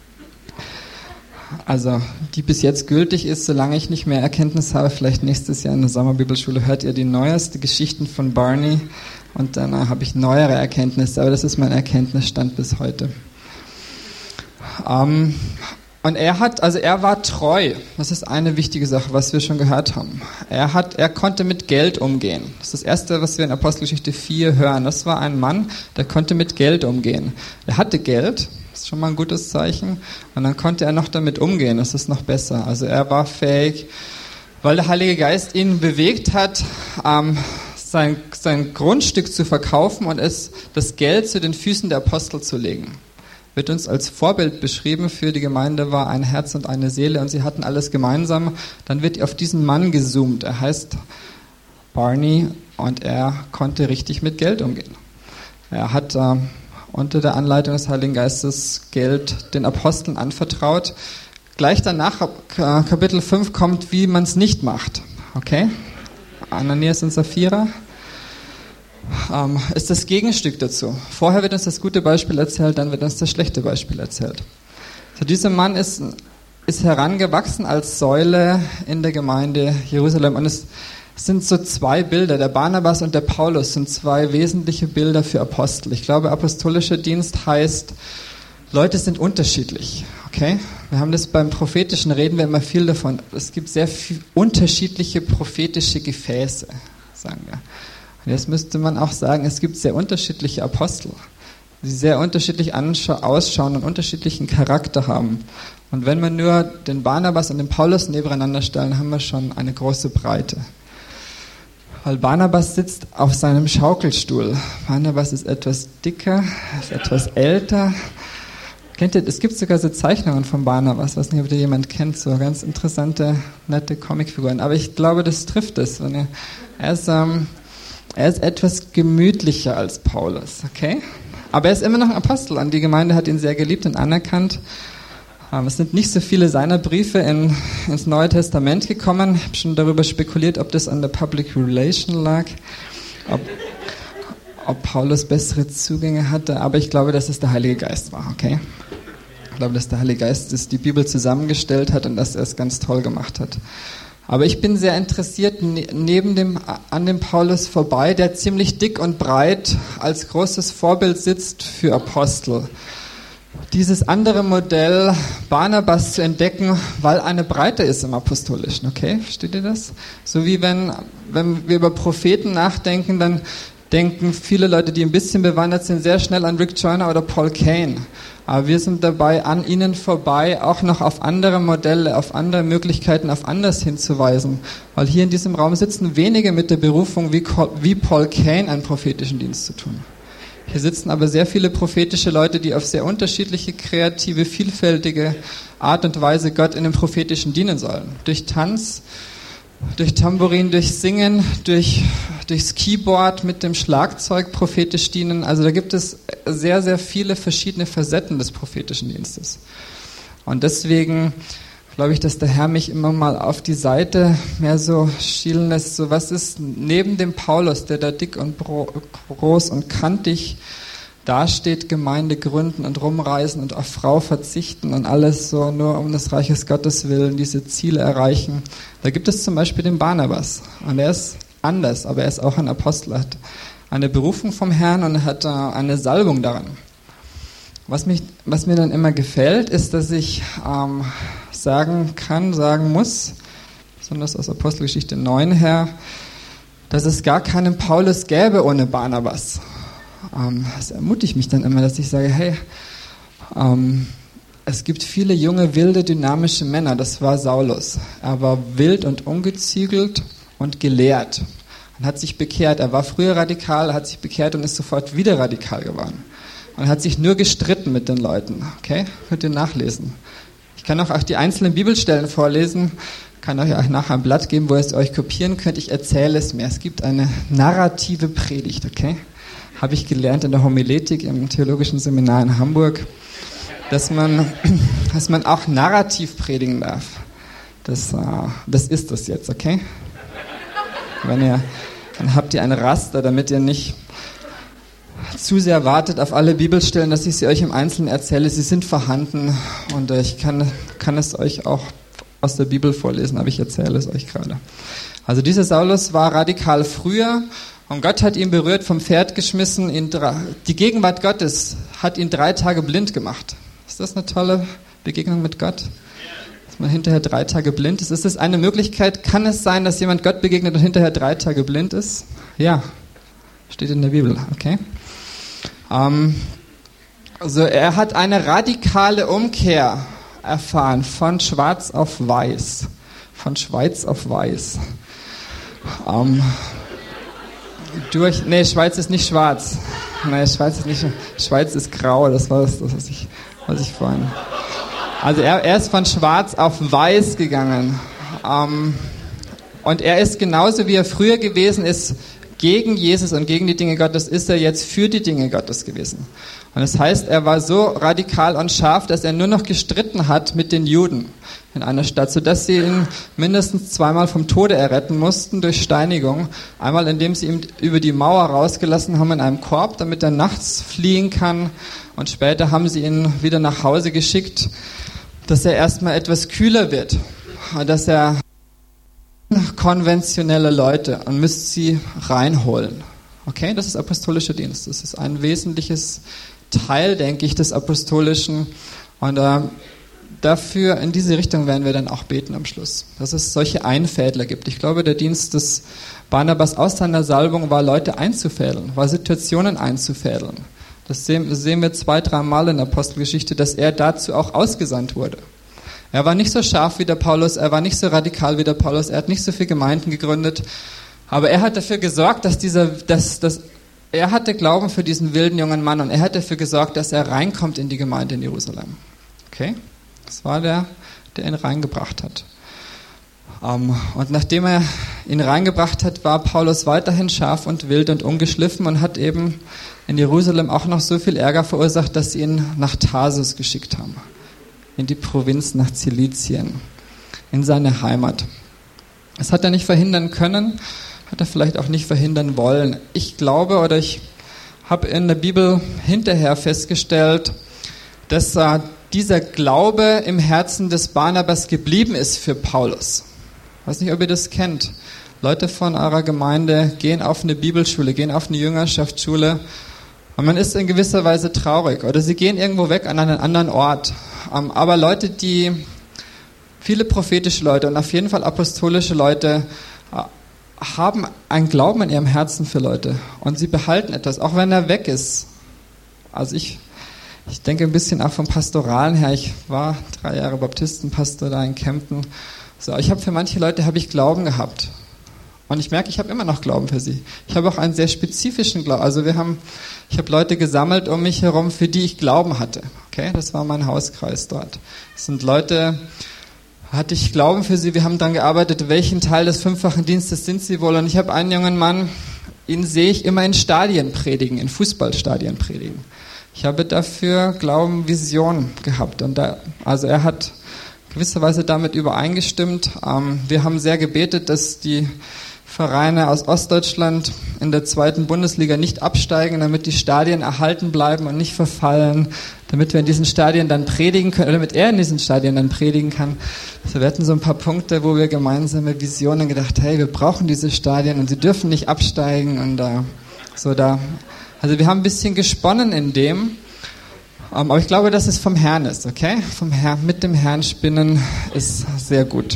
Also, die bis jetzt gültig ist, solange ich nicht mehr Erkenntnis habe, vielleicht nächstes Jahr in der Sommerbibelschule hört ihr die neueste Geschichten von Barney und dann äh, habe ich neuere Erkenntnisse, aber das ist mein Erkenntnisstand bis heute. Ähm, und er hat, also er war treu, das ist eine wichtige Sache, was wir schon gehört haben. Er hat, er konnte mit Geld umgehen. Das ist das Erste, was wir in Apostelgeschichte vier hören. Das war ein Mann, der konnte mit Geld umgehen. Er hatte Geld, Das ist schon mal ein gutes Zeichen. Und dann konnte er noch damit umgehen. Das ist noch besser. Also er war fähig, weil der Heilige Geist ihn bewegt hat, ähm, sein, sein Grundstück zu verkaufen und es, das Geld zu den Füßen der Apostel zu legen. Wird uns als Vorbild beschrieben, für die Gemeinde war ein Herz und eine Seele und sie hatten alles gemeinsam. Dann wird auf diesen Mann gezoomt. Er heißt Barney und er konnte richtig mit Geld umgehen. Er hat äh, unter der Anleitung des Heiligen Geistes Geld den Aposteln anvertraut. Gleich danach, Kapitel fünf, kommt, wie man es nicht macht. Okay? Ananias und Sapphira ähm, ist das Gegenstück dazu. Vorher wird uns das gute Beispiel erzählt, dann wird uns das schlechte Beispiel erzählt. So, dieser Mann ist, ist herangewachsen als Säule in der Gemeinde Jerusalem. Und es sind so zwei Bilder. Der Barnabas und der Paulus sind zwei wesentliche Bilder für Apostel. Ich glaube, apostolischer Dienst heißt, Leute sind unterschiedlich. Okay? Wir haben das beim prophetischen, reden wir immer viel davon. Es gibt sehr viel unterschiedliche prophetische Gefäße, sagen wir. Und jetzt müsste man auch sagen, es gibt sehr unterschiedliche Apostel, die sehr unterschiedlich ausschauen und unterschiedlichen Charakter haben. Und wenn wir nur den Barnabas und den Paulus nebeneinander stellen, haben wir schon eine große Breite. Weil Barnabas sitzt auf seinem Schaukelstuhl. Barnabas ist etwas dicker, ist etwas älter. Kennt ihr, es gibt sogar so Zeichnungen von Barnabas, ich weiß nicht, ob ihr jemand kennt, so ganz interessante, nette Comicfiguren. Aber ich glaube, das trifft es. Er ist, ähm, er ist etwas gemütlicher als Paulus, okay? Aber er ist immer noch ein Apostel und die Gemeinde hat ihn sehr geliebt und anerkannt. Ähm, es sind nicht so viele seiner Briefe in, ins Neue Testament gekommen. Ich habe schon darüber spekuliert, ob das an der Public Relation lag, ob, ob Paulus bessere Zugänge hatte, aber ich glaube, dass es der Heilige Geist war, okay? Ich glaube, dass der Heilige Geist das die Bibel zusammengestellt hat und dass er es ganz toll gemacht hat. Aber ich bin sehr interessiert, neben dem, an dem Paulus vorbei, der ziemlich dick und breit als großes Vorbild sitzt für Apostel. Dieses andere Modell Barnabas zu entdecken, weil eine Breite ist im Apostolischen, okay? Versteht ihr das? So wie wenn, wenn wir über Propheten nachdenken, dann denken viele Leute, die ein bisschen bewandert sind, sehr schnell an Rick Joyner oder Paul Cain. Aber wir sind dabei, an ihnen vorbei auch noch auf andere Modelle, auf andere Möglichkeiten, auf anders hinzuweisen. Weil hier in diesem Raum sitzen wenige mit der Berufung wie, wie Paul Cain einen prophetischen Dienst zu tun. Hier sitzen aber sehr viele prophetische Leute, die auf sehr unterschiedliche, kreative, vielfältige Art und Weise Gott in dem Prophetischen dienen sollen. Durch Tanz, durch Tambourin, durch Singen, durch, durchs Keyboard mit dem Schlagzeug prophetisch dienen. Also da gibt es sehr, sehr viele verschiedene Facetten des prophetischen Dienstes. Und deswegen glaube ich, dass der Herr mich immer mal auf die Seite mehr so schielen lässt. So, was ist neben dem Paulus, der da dick und groß und kantig dasteht, Gemeinde gründen und rumreisen und auf Frau verzichten und alles so nur um des Reiches Gottes willen, diese Ziele erreichen. Da gibt es zum Beispiel den Barnabas und er ist anders, aber er ist auch ein Apostel, hat eine Berufung vom Herrn und hat eine Salbung daran. Was, mich, was mir dann immer gefällt, ist, dass ich ähm, sagen kann, sagen muss, besonders aus Apostelgeschichte neun her, dass es gar keinen Paulus gäbe ohne Barnabas. Ähm, das ermutigt mich dann immer, dass ich sage, hey, ähm, es gibt viele junge, wilde, dynamische Männer. Das war Saulus. Er war wild und ungezügelt und gelehrt und hat sich bekehrt. Er war früher radikal, hat sich bekehrt und ist sofort wieder radikal geworden. Und hat sich nur gestritten mit den Leuten. Okay? Könnt ihr nachlesen. Ich kann auch, auch die einzelnen Bibelstellen vorlesen, kann euch auch nachher ein Blatt geben, wo ihr es euch kopieren könnt. Ich erzähle es mir. Es gibt eine narrative Predigt, okay? Habe ich gelernt in der Homiletik im Theologischen Seminar in Hamburg, dass man, dass man auch narrativ predigen darf. Das, das ist das jetzt, okay? Wenn ihr, dann habt ihr ein Raster, damit ihr nicht zu sehr wartet auf alle Bibelstellen, dass ich sie euch im Einzelnen erzähle. Sie sind vorhanden und ich kann, kann es euch auch aus der Bibel vorlesen, aber ich erzähle es euch gerade. Also dieser Saulus war radikal früher und Gott hat ihn berührt, vom Pferd geschmissen. Ihn, die Gegenwart Gottes hat ihn drei Tage blind gemacht. Ist das eine tolle Begegnung mit Gott? Dass man hinterher drei Tage blind ist. Ist das eine Möglichkeit? Kann es sein, dass jemand Gott begegnet und hinterher drei Tage blind ist? Ja, steht in der Bibel, okay. Ähm, Also er hat eine radikale Umkehr erfahren von Schwarz auf Weiß, von Schweiz auf Weiß. Ähm, durch, nee, Schweiz ist nicht schwarz. Nee, Schweiz ist nicht, Schweiz ist grau. Das war das, das was ich, was ich vorhin. Also er, er ist von Schwarz auf Weiß gegangen. Ähm, und er ist genauso wie er früher gewesen ist, gegen Jesus und gegen die Dinge Gottes, ist er jetzt für die Dinge Gottes gewesen. Und das heißt, er war so radikal und scharf, dass er nur noch gestritten hat mit den Juden in einer Stadt, sodass sie ihn mindestens zweimal vom Tode erretten mussten durch Steinigung. Einmal, indem sie ihn über die Mauer rausgelassen haben in einem Korb, damit er nachts fliehen kann. Und später haben sie ihn wieder nach Hause geschickt, dass er erstmal etwas kühler wird. Dass er konventionelle Leute und müsst sie reinholen. Okay, das ist apostolischer Dienst. Das ist ein wesentliches Teil, denke ich, des Apostolischen. Und äh, dafür, in diese Richtung werden wir dann auch beten am Schluss. Dass es solche Einfädler gibt. Ich glaube, der Dienst des Barnabas aus seiner Salbung war, Leute einzufädeln, war Situationen einzufädeln. Das sehen, das sehen wir zwei, drei Mal in der Apostelgeschichte, dass er dazu auch ausgesandt wurde. Er war nicht so scharf wie der Paulus, er war nicht so radikal wie der Paulus, er hat nicht so viele Gemeinden gegründet, aber er hat dafür gesorgt, dass dieser, dass, dass, er hatte Glauben für diesen wilden jungen Mann und er hat dafür gesorgt, dass er reinkommt in die Gemeinde in Jerusalem. Okay? Das war der, der ihn reingebracht hat. Um, und nachdem er ihn reingebracht hat, war Paulus weiterhin scharf und wild und ungeschliffen und hat eben in Jerusalem auch noch so viel Ärger verursacht, dass sie ihn nach Tarsus geschickt haben. In die Provinz nach Zilizien, in seine Heimat. Das hat er nicht verhindern können, hat er vielleicht auch nicht verhindern wollen. Ich glaube oder ich habe in der Bibel hinterher festgestellt, dass äh, dieser Glaube im Herzen des Barnabas geblieben ist für Paulus. Ich weiß nicht, ob ihr das kennt. Leute von eurer Gemeinde gehen auf eine Bibelschule, gehen auf eine Jüngerschaftsschule und man ist in gewisser Weise traurig oder sie gehen irgendwo weg an einen anderen Ort. Aber Leute, die, viele prophetische Leute und auf jeden Fall apostolische Leute haben einen Glauben in ihrem Herzen für Leute und sie behalten etwas, auch wenn er weg ist. Also ich, ich denke ein bisschen auch vom Pastoralen her. Ich war drei Jahre Baptistenpastor da in Kempten. So, ich habe für manche Leute habe ich Glauben gehabt. Und ich merke, ich habe immer noch Glauben für sie. Ich habe auch einen sehr spezifischen Glauben. Also wir haben, ich habe Leute gesammelt um mich herum, für die ich Glauben hatte. Okay, das war mein Hauskreis dort. Das sind Leute, hatte ich Glauben für sie. Wir haben daran gearbeitet, welchen Teil des fünffachen Dienstes sind sie wohl. Und ich habe einen jungen Mann, ihn sehe ich immer in Stadien predigen, in Fußballstadien predigen. Ich habe dafür Glauben, Vision gehabt. Und da, also er hat gewisserweise damit übereingestimmt. Ähm, wir haben sehr gebetet, dass die Vereine aus Ostdeutschland in der zweiten Bundesliga nicht absteigen, damit die Stadien erhalten bleiben und nicht verfallen, damit wir in diesen Stadien dann predigen können, oder damit er in diesen Stadien dann predigen kann. Also wir hatten so ein paar Punkte, wo wir gemeinsame Visionen gedacht, hey, wir brauchen diese Stadien und sie dürfen nicht absteigen und uh, so da. Also wir haben ein bisschen gesponnen in dem, um, aber ich glaube, dass es vom Herrn ist, okay? Vom Herrn, mit dem Herrn spinnen ist sehr gut.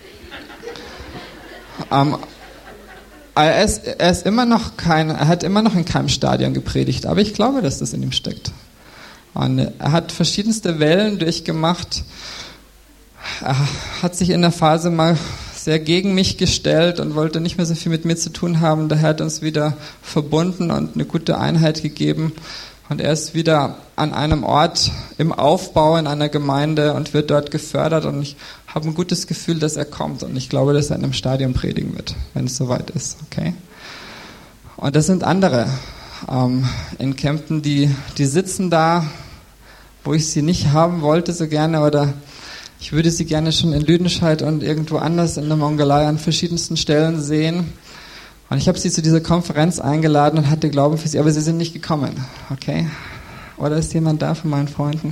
Um, Er ist, er ist immer noch kein, er hat immer noch in keinem Stadion gepredigt, aber ich glaube, dass das in ihm steckt. Und er hat verschiedenste Wellen durchgemacht. Er hat sich in der Phase mal sehr gegen mich gestellt und wollte nicht mehr so viel mit mir zu tun haben. Daher hat er uns wieder verbunden und eine gute Einheit gegeben. Und er ist wieder an einem Ort im Aufbau in einer Gemeinde und wird dort gefördert. Und ich habe ein gutes Gefühl, dass er kommt. Und ich glaube, dass er in einem Stadion predigen wird, wenn es soweit ist. Okay? Und das sind andere ähm, in Kempten, die, die sitzen da, wo ich sie nicht haben wollte so gerne. Oder ich würde sie gerne schon in Lüdenscheid und irgendwo anders in der Mongolei an verschiedensten Stellen sehen. Und ich habe sie zu dieser Konferenz eingeladen und hatte Glauben für sie, aber sie sind nicht gekommen. Okay? Oder ist jemand da von meinen Freunden?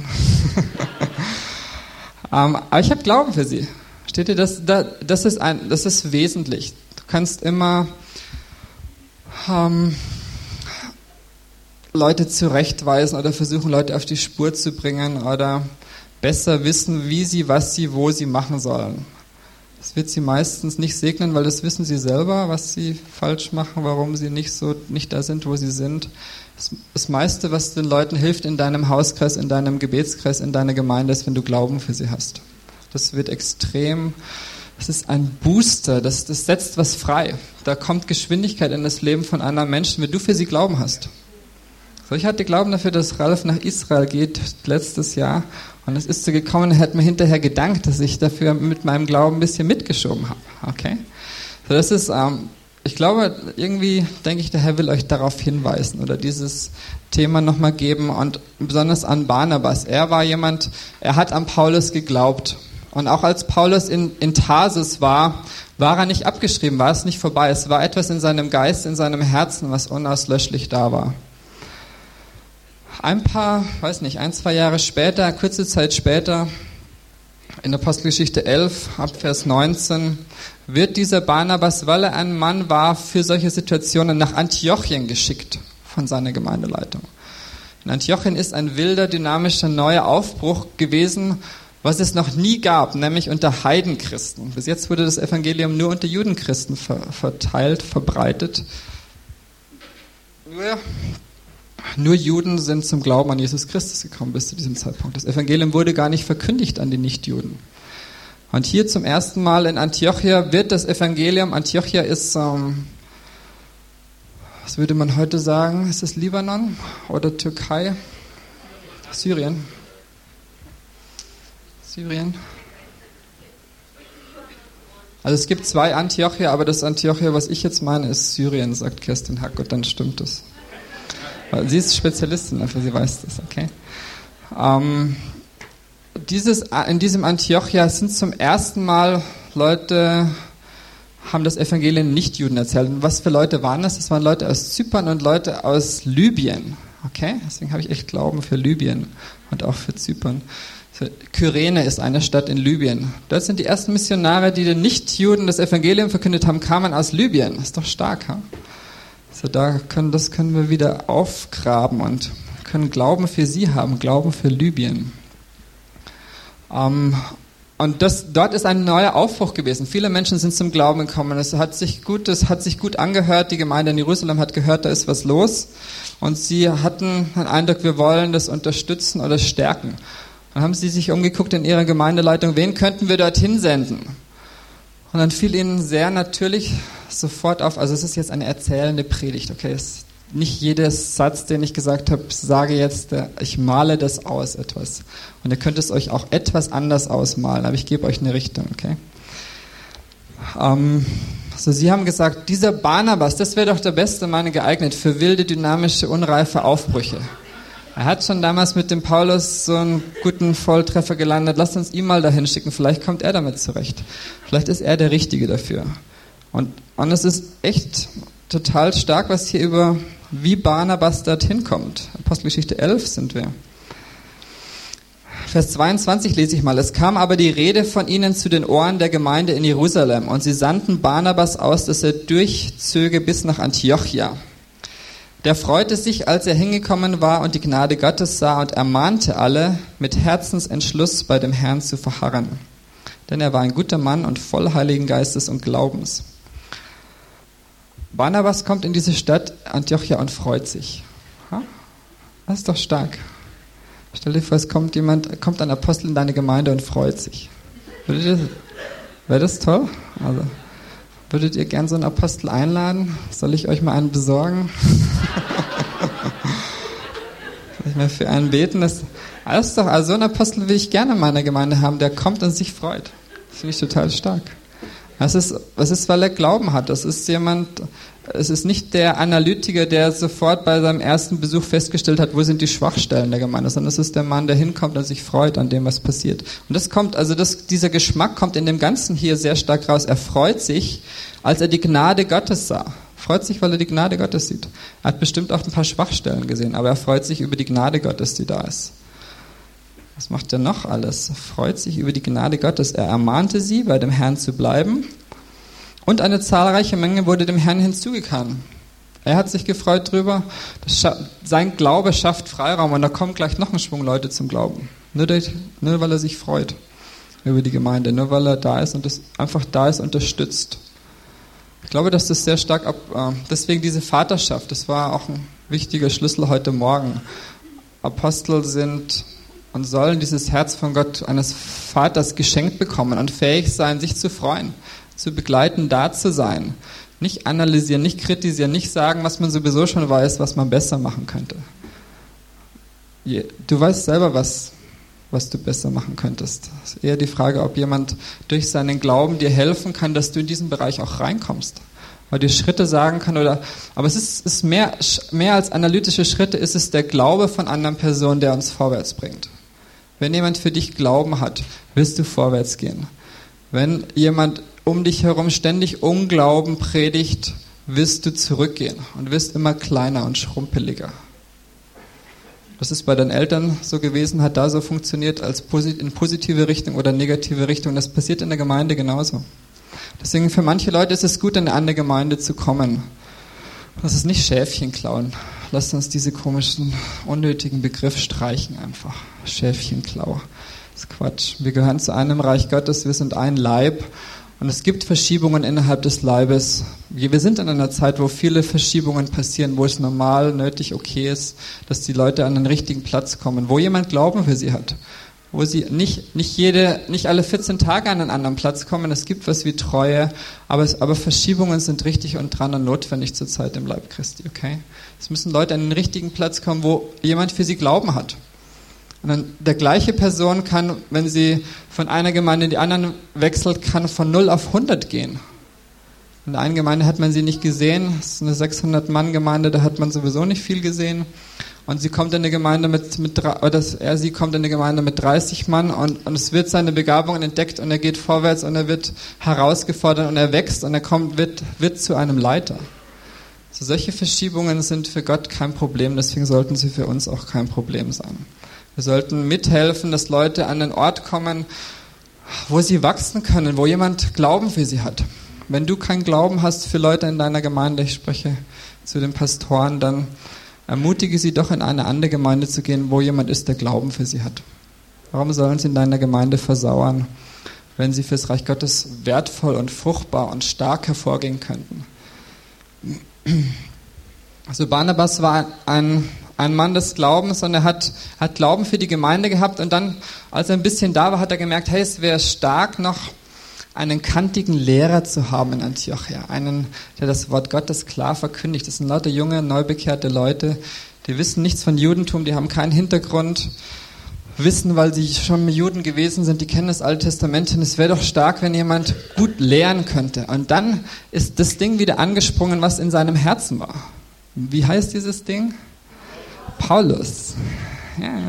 um, aber ich habe Glauben für sie. Steht ihr, das, das, das, ist ein, das ist wesentlich. Du kannst immer um, Leute zurechtweisen oder versuchen, Leute auf die Spur zu bringen oder besser wissen, wie sie, was sie, wo sie machen sollen. Das wird sie meistens nicht segnen, weil das wissen sie selber, was sie falsch machen, warum sie nicht so nicht da sind, wo sie sind. Das, das meiste, was den Leuten hilft in deinem Hauskreis, in deinem Gebetskreis, in deiner Gemeinde, ist, wenn du Glauben für sie hast. Das wird extrem, das ist ein Booster, das, das setzt was frei. Da kommt Geschwindigkeit in das Leben von anderen Menschen, wenn du für sie Glauben hast. So, ich hatte Glauben dafür, dass Ralf nach Israel geht letztes Jahr. Und es ist so gekommen, er hat mir hinterher gedankt, dass ich dafür mit meinem Glauben ein bisschen mitgeschoben habe. Okay? So, das ist, ähm, ich glaube, irgendwie denke ich, der Herr will euch darauf hinweisen oder dieses Thema nochmal geben und besonders an Barnabas. Er war jemand, er hat an Paulus geglaubt. Und auch als Paulus in, in Tarsus war, war er nicht abgeschrieben, war es nicht vorbei. Es war etwas in seinem Geist, in seinem Herzen, was unauslöschlich da war. Ein paar, weiß nicht, ein, zwei Jahre später, kurze Zeit später, in Apostelgeschichte elf, ab Vers neunzehn, wird dieser Barnabas, weil er ein Mann war für solche Situationen, nach Antiochien geschickt von seiner Gemeindeleitung. In Antiochien ist ein wilder, dynamischer, neuer Aufbruch gewesen, was es noch nie gab, nämlich unter Heidenchristen. Bis jetzt wurde das Evangelium nur unter Judenchristen ver- verteilt, verbreitet. Nur, nur Juden sind zum Glauben an Jesus Christus gekommen bis zu diesem Zeitpunkt. Das Evangelium wurde gar nicht verkündigt an die Nichtjuden. Und hier zum ersten Mal in Antiochia wird das Evangelium, Antiochia ist, ähm, was würde man heute sagen, ist es Libanon oder Türkei? Syrien. Syrien. Also es gibt zwei Antiochia, aber das Antiochia, was ich jetzt meine, ist Syrien, sagt Kerstin Hack, und dann stimmt es. Sie ist Spezialistin, dafür sie weiß das, okay? Ähm, dieses, in diesem Antiochia sind zum ersten Mal Leute, haben das Evangelium Nichtjuden erzählt. Und was für Leute waren das? Das waren Leute aus Zypern und Leute aus Libyen, okay? Deswegen habe ich echt Glauben für Libyen und auch für Zypern. Kyrene ist eine Stadt in Libyen. Dort sind die ersten Missionare, die den Nichtjuden das Evangelium verkündet haben, kamen aus Libyen. Das ist doch stark, ha? So, da können, das können wir wieder aufgraben und können Glauben für sie haben, Glauben für Libyen. Ähm, und das, dort ist ein neuer Aufbruch gewesen. Viele Menschen sind zum Glauben gekommen. Es hat sich gut, es hat sich gut angehört. Die Gemeinde in Jerusalem hat gehört, da ist was los. Und sie hatten den Eindruck, wir wollen das unterstützen oder stärken. Dann haben sie sich umgeguckt in ihrer Gemeindeleitung, wen könnten wir dorthin senden? Und dann fiel ihnen sehr natürlich sofort auf, also es ist jetzt eine erzählende Predigt, okay? Es ist nicht jeder Satz, den ich gesagt habe, sage jetzt, ich male das aus etwas. Und ihr könnt es euch auch etwas anders ausmalen, aber ich gebe euch eine Richtung, okay? Ähm, also sie haben gesagt, dieser Barnabas, das wäre doch der beste Mann geeignet für wilde, dynamische, unreife Aufbrüche. Er hat schon damals mit dem Paulus so einen guten Volltreffer gelandet. Lasst uns ihn mal dahin schicken. Vielleicht kommt er damit zurecht. Vielleicht ist er der Richtige dafür. Und, und es ist echt total stark, was hier über wie Barnabas dorthin kommt. Apostelgeschichte elf sind wir. Vers zweiundzwanzig lese ich mal. Es kam aber die Rede von ihnen zu den Ohren der Gemeinde in Jerusalem. Und sie sandten Barnabas aus, dass er durchzöge bis nach Antiochia. Der freute sich, als er hingekommen war und die Gnade Gottes sah und ermahnte alle, mit Herzensentschluss bei dem Herrn zu verharren. Denn er war ein guter Mann und voll Heiligen Geistes und Glaubens. Barnabas kommt in diese Stadt Antiochia und freut sich. Das ist doch stark. Stell dir vor, es kommt jemand, kommt ein Apostel in deine Gemeinde und freut sich. Wäre das toll? Also, würdet ihr gern so einen Apostel einladen? Soll ich euch mal einen besorgen? Soll ich mal für einen beten? Das, das ist doch, also so einen Apostel will ich gerne in meiner Gemeinde haben, der kommt und sich freut. Das finde ich total stark. Das ist, das ist, weil er Glauben hat. Das ist jemand, es ist nicht der Analytiker, der sofort bei seinem ersten Besuch festgestellt hat, wo sind die Schwachstellen der Gemeinde, sondern es ist der Mann, der hinkommt und sich freut an dem, was passiert. Und das kommt, also das, dieser Geschmack kommt in dem Ganzen hier sehr stark raus. Er freut sich, als er die Gnade Gottes sah. Freut sich, weil er die Gnade Gottes sieht. Er hat bestimmt auch ein paar Schwachstellen gesehen, aber er freut sich über die Gnade Gottes, die da ist. Was macht er noch alles? Er freut sich über die Gnade Gottes. Er ermahnte sie, bei dem Herrn zu bleiben. Und eine zahlreiche Menge wurde dem Herrn hinzugekommen. Er hat sich gefreut drüber. Das scha- sein Glaube schafft Freiraum und da kommen gleich noch ein Schwung Leute zum Glauben. Nur, durch, nur weil er sich freut. über die Gemeinde, nur weil er da ist und das einfach da ist, unterstützt. Ich glaube, dass das sehr stark ab, äh, deswegen diese Vaterschaft, das war auch ein wichtiger Schlüssel heute Morgen. Apostel sind und sollen dieses Herz von Gott eines Vaters geschenkt bekommen und fähig sein, sich zu freuen, zu begleiten, da zu sein. Nicht analysieren, nicht kritisieren, nicht sagen, was man sowieso schon weiß, was man besser machen könnte. Du weißt selber, was, was du besser machen könntest. Es ist eher die Frage, ob jemand durch seinen Glauben dir helfen kann, dass du in diesen Bereich auch reinkommst. Weil dir Schritte sagen kann oder, aber es ist, ist mehr, mehr als analytische Schritte, ist es der Glaube von anderen Personen, der uns vorwärts bringt. Wenn jemand für dich Glauben hat, wirst du vorwärts gehen. Wenn jemand um dich herum ständig Unglauben predigt, wirst du zurückgehen und wirst immer kleiner und schrumpeliger. Das ist bei deinen Eltern so gewesen, hat da so funktioniert, als in positive Richtung oder negative Richtung. Das passiert in der Gemeinde genauso. Deswegen für manche Leute ist es gut, in eine andere Gemeinde zu kommen. Das ist nicht Schäfchen klauen. Lasst uns diese komischen, unnötigen Begriff streichen einfach. Schäfchenklau. Das ist Quatsch. Wir gehören zu einem Reich Gottes, wir sind ein Leib. Und es gibt Verschiebungen innerhalb des Leibes. Wir sind in einer Zeit, wo viele Verschiebungen passieren, wo es normal, nötig, okay ist, dass die Leute an den richtigen Platz kommen, wo jemand Glauben für sie hat, wo sie nicht, nicht jede, nicht alle vierzehn Tage an einen anderen Platz kommen. Es gibt was wie Treue, aber, es, aber Verschiebungen sind richtig und dran und notwendig zur Zeit im Leib Christi, okay? Es müssen Leute an den richtigen Platz kommen, wo jemand für sie Glauben hat. Und dann der gleiche Person kann, wenn sie von einer Gemeinde in die andere wechselt, kann von null auf hundert gehen. In der einen Gemeinde hat man sie nicht gesehen, das ist eine sechshundert-Mann-Gemeinde, da hat man sowieso nicht viel gesehen. Und sie kommt in eine Gemeinde mit, mit oder er, sie kommt in eine Gemeinde mit dreißig Mann und, und es wird seine Begabung entdeckt und er geht vorwärts und er wird herausgefordert und er wächst und er kommt, wird, wird zu einem Leiter. So, solche Verschiebungen sind für Gott kein Problem, deswegen sollten sie für uns auch kein Problem sein. Wir sollten mithelfen, dass Leute an den Ort kommen, wo sie wachsen können, wo jemand Glauben für sie hat. Wenn du keinen Glauben hast für Leute in deiner Gemeinde, ich spreche zu den Pastoren, dann ermutige sie doch in eine andere Gemeinde zu gehen, wo jemand ist, der Glauben für sie hat. Warum sollen sie in deiner Gemeinde versauern, wenn sie fürs Reich Gottes wertvoll und fruchtbar und stark hervorgehen könnten? Also Barnabas war ein Ein Mann des Glaubens und er hat, hat Glauben für die Gemeinde gehabt und dann, als er ein bisschen da war, hat er gemerkt, hey, es wäre stark, noch einen kantigen Lehrer zu haben in Antiochia. Einen, der das Wort Gottes klar verkündigt. Das sind lauter junge, neubekehrte Leute, die wissen nichts von Judentum, die haben keinen Hintergrund, wissen, weil sie schon Juden gewesen sind, die kennen das Alte Testament und es wäre doch stark, wenn jemand gut lehren könnte. Und dann ist das Ding wieder angesprungen, was in seinem Herzen war. Wie heißt dieses Ding? Paulus. Ja.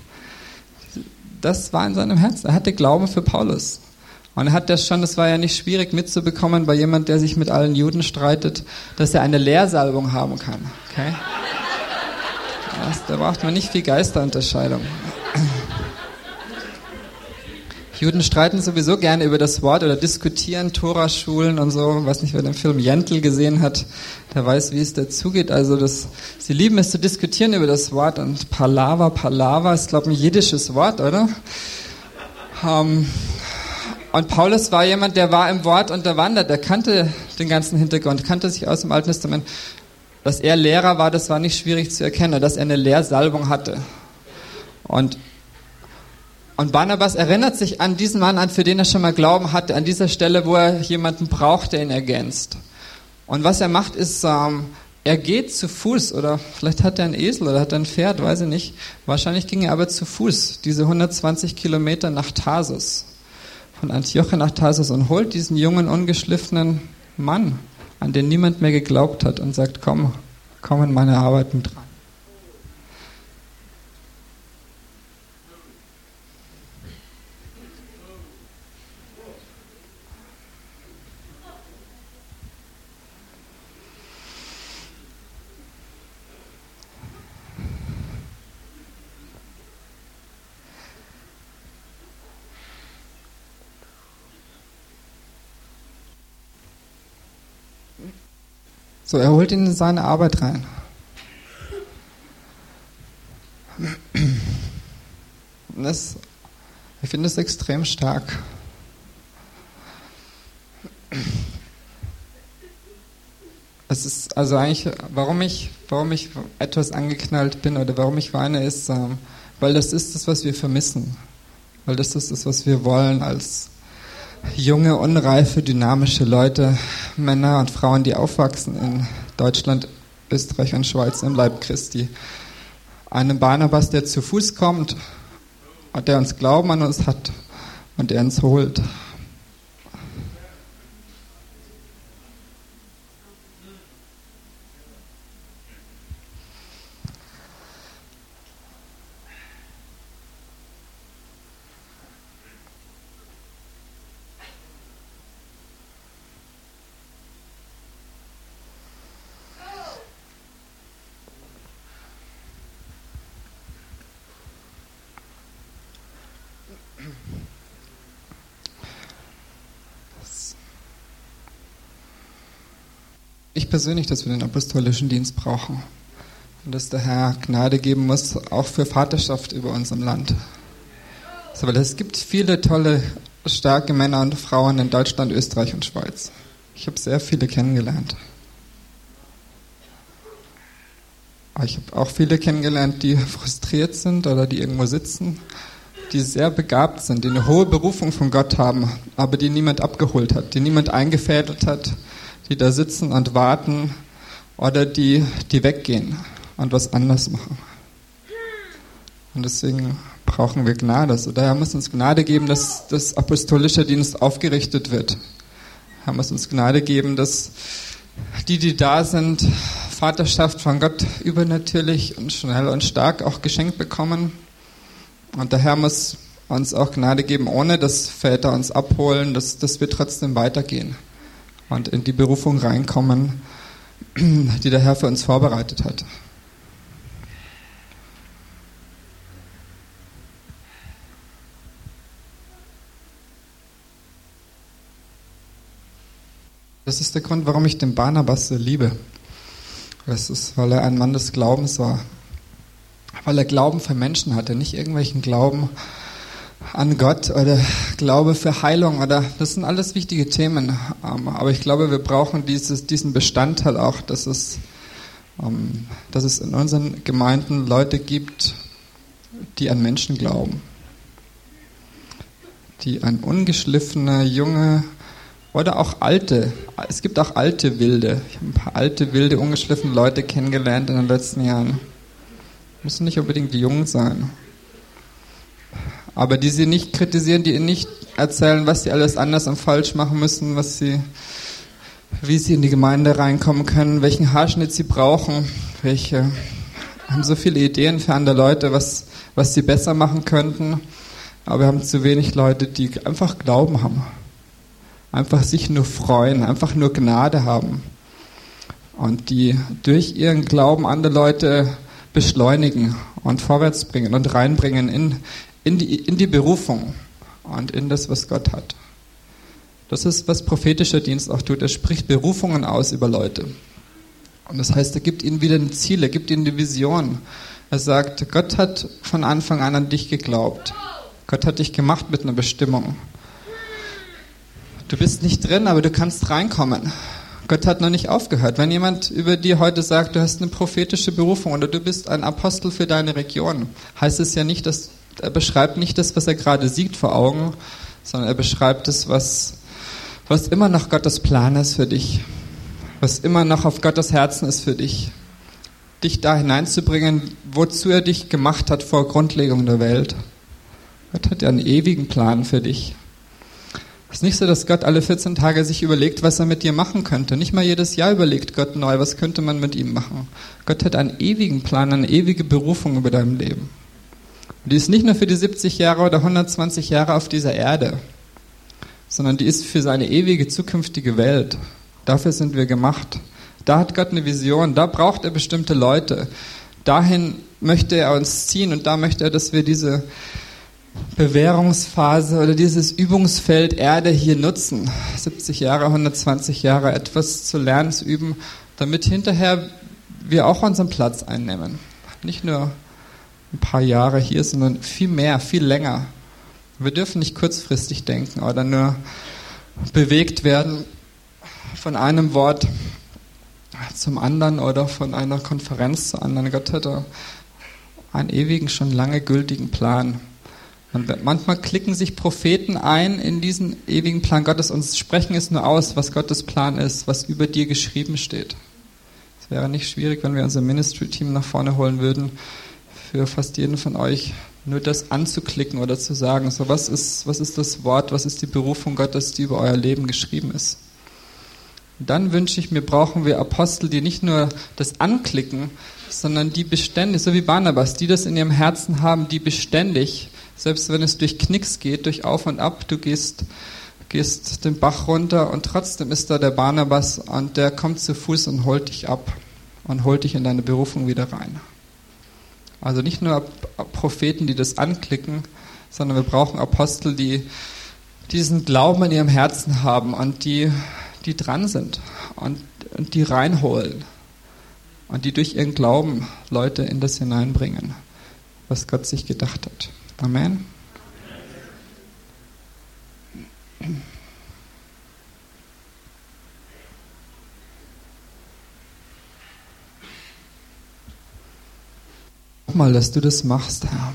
Das war in seinem Herzen. Er hatte Glauben für Paulus. Und er hat das schon, das war ja nicht schwierig mitzubekommen bei jemand, der sich mit allen Juden streitet, dass er eine Lehrsalbung haben kann. Okay? Das, da braucht man nicht viel Geisterunterscheidung. Juden streiten sowieso gerne über das Wort oder diskutieren, Toraschulen und so. Ich weiß nicht, wer den Film Jentl gesehen hat, der weiß, wie es dazugeht. Also das, sie lieben es zu diskutieren über das Wort und Palaver, Palaver ist, glaube ich, ein jiddisches Wort, oder? Ähm, und Paulus war jemand, der war im Wort unterwandert, der kannte den ganzen Hintergrund, kannte sich aus dem Alten Testament. Dass er Lehrer war, das war nicht schwierig zu erkennen, dass er eine Lehrsalbung hatte. Und Und Barnabas erinnert sich an diesen Mann an, für den er schon mal Glauben hatte, an dieser Stelle, wo er jemanden braucht, der ihn ergänzt. Und was er macht, ist, ähm, er geht zu Fuß, oder vielleicht hat er einen Esel oder hat er ein Pferd, weiß ich nicht. Wahrscheinlich ging er aber zu Fuß, diese hundertzwanzig Kilometer nach Tarsus, von Antiochia nach Tarsus und holt diesen jungen, ungeschliffenen Mann, an den niemand mehr geglaubt hat und sagt, komm, komm in meine Arbeit mit rein. So, er holt ihn in seine Arbeit rein. Das Ich finde es extrem stark. Es ist also eigentlich, warum ich, warum ich etwas angeknallt bin oder warum ich weine, ist, ähm, weil das ist das, was wir vermissen. Weil das ist das, was wir wollen als junge, unreife, dynamische Leute, Männer und Frauen, die aufwachsen in Deutschland, Österreich und Schweiz im Leib Christi. Einen Barnabas, der zu Fuß kommt und der uns Glauben an uns hat und der uns holt. Ich persönlich, dass wir den apostolischen Dienst brauchen und dass der Herr Gnade geben muss, auch für Vaterschaft über unserem Land. Also, weil es gibt viele tolle, starke Männer und Frauen in Deutschland, Österreich und Schweiz. Ich habe sehr viele kennengelernt. Aber ich habe auch viele kennengelernt, die frustriert sind oder die irgendwo sitzen, die sehr begabt sind, die eine hohe Berufung von Gott haben, aber die niemand abgeholt hat, die niemand eingefädelt hat, die da sitzen und warten oder die, die weggehen und was anderes machen. Und deswegen brauchen wir Gnade. Also der Herr muss uns Gnade geben, dass das apostolische Dienst aufgerichtet wird. Er muss uns Gnade geben, dass die, die da sind, Vaterschaft von Gott übernatürlich und schnell und stark auch geschenkt bekommen. Und der Herr muss uns auch Gnade geben, ohne dass Väter uns abholen, dass, dass wir trotzdem weitergehen und in die Berufung reinkommen, die der Herr für uns vorbereitet hat. Das ist der Grund, warum ich den Barnabas so liebe. Das ist, weil er ein Mann des Glaubens war. Weil er Glauben für Menschen hatte, nicht irgendwelchen Glauben an Gott oder Glaube für Heilung oder das sind alles wichtige Themen, aber ich glaube, wir brauchen dieses, diesen Bestandteil auch, dass es, dass es in unseren Gemeinden Leute gibt, die an Menschen glauben, die an ungeschliffene, junge oder auch alte, es gibt auch alte Wilde, ich habe ein paar alte, wilde, ungeschliffene Leute kennengelernt in den letzten Jahren, müssen nicht unbedingt die Jungen sein. Aber die sie nicht kritisieren, die ihnen nicht erzählen, was sie alles anders und falsch machen müssen, was sie, wie sie in die Gemeinde reinkommen können, welchen Haarschnitt sie brauchen, welche haben so viele Ideen für andere Leute, was, was sie besser machen könnten. Aber wir haben zu wenig Leute, die einfach Glauben haben, einfach sich nur freuen, einfach nur Gnade haben und die durch ihren Glauben andere Leute beschleunigen und vorwärts bringen und reinbringen in In die, in die Berufung und in das, was Gott hat. Das ist, was prophetischer Dienst auch tut. Er spricht Berufungen aus über Leute. Und das heißt, er gibt ihnen wieder ein Ziel, er gibt ihnen eine Vision. Er sagt, Gott hat von Anfang an an dich geglaubt. Gott hat dich gemacht mit einer Bestimmung. Du bist nicht drin, aber du kannst reinkommen. Gott hat noch nicht aufgehört. Wenn jemand über dir heute sagt, du hast eine prophetische Berufung oder du bist ein Apostel für deine Region, heißt es ja nicht, dass er beschreibt nicht das, was er gerade sieht vor Augen, sondern er beschreibt das, was, was immer noch Gottes Plan ist für dich, was immer noch auf Gottes Herzen ist für dich, dich da hineinzubringen, wozu er dich gemacht hat vor Grundlegung der Welt. Gott hat ja einen ewigen Plan für dich. Es ist nicht so, dass Gott alle vierzehn Tage sich überlegt, was er mit dir machen könnte. Nicht mal jedes Jahr überlegt Gott neu, was könnte man mit ihm machen. Gott hat einen ewigen Plan, eine ewige Berufung über dein Leben. Und die ist nicht nur für die siebzig Jahre oder hundertzwanzig Jahre auf dieser Erde, sondern die ist für seine ewige zukünftige Welt. Dafür sind wir gemacht. Da hat Gott eine Vision, da braucht er bestimmte Leute. Dahin möchte er uns ziehen und da möchte er, dass wir diese Bewährungsphase oder dieses Übungsfeld Erde hier nutzen. siebzig Jahre, hundertzwanzig Jahre etwas zu lernen, zu üben, damit hinterher wir auch unseren Platz einnehmen. Nicht nur ein paar Jahre hier, sondern viel mehr, viel länger. Wir dürfen nicht kurzfristig denken oder nur bewegt werden von einem Wort zum anderen oder von einer Konferenz zur anderen. Gott hat einen ewigen, schon lange gültigen Plan. Und manchmal klicken sich Propheten ein in diesen ewigen Plan Gottes und sprechen es nur aus, was Gottes Plan ist, was über dir geschrieben steht. Es wäre nicht schwierig, wenn wir unser Ministry-Team nach vorne holen würden, für fast jeden von euch nur das anzuklicken oder zu sagen, so was ist, was ist das Wort, was ist die Berufung Gottes, die über euer Leben geschrieben ist. Und dann wünsche ich mir, brauchen wir Apostel, die nicht nur das anklicken, sondern die beständig, so wie Barnabas, die das in ihrem Herzen haben, die beständig, selbst wenn es durch Knicks geht, durch Auf und Ab, du gehst, gehst den Bach runter und trotzdem ist da der Barnabas und der kommt zu Fuß und holt dich ab und holt dich in deine Berufung wieder rein. Also nicht nur Propheten, die das anklicken, sondern wir brauchen Apostel, die diesen Glauben in ihrem Herzen haben und die, die dran sind und, und die reinholen und die durch ihren Glauben Leute in das hineinbringen, was Gott sich gedacht hat. Amen. Mal, dass du das machst, Herr.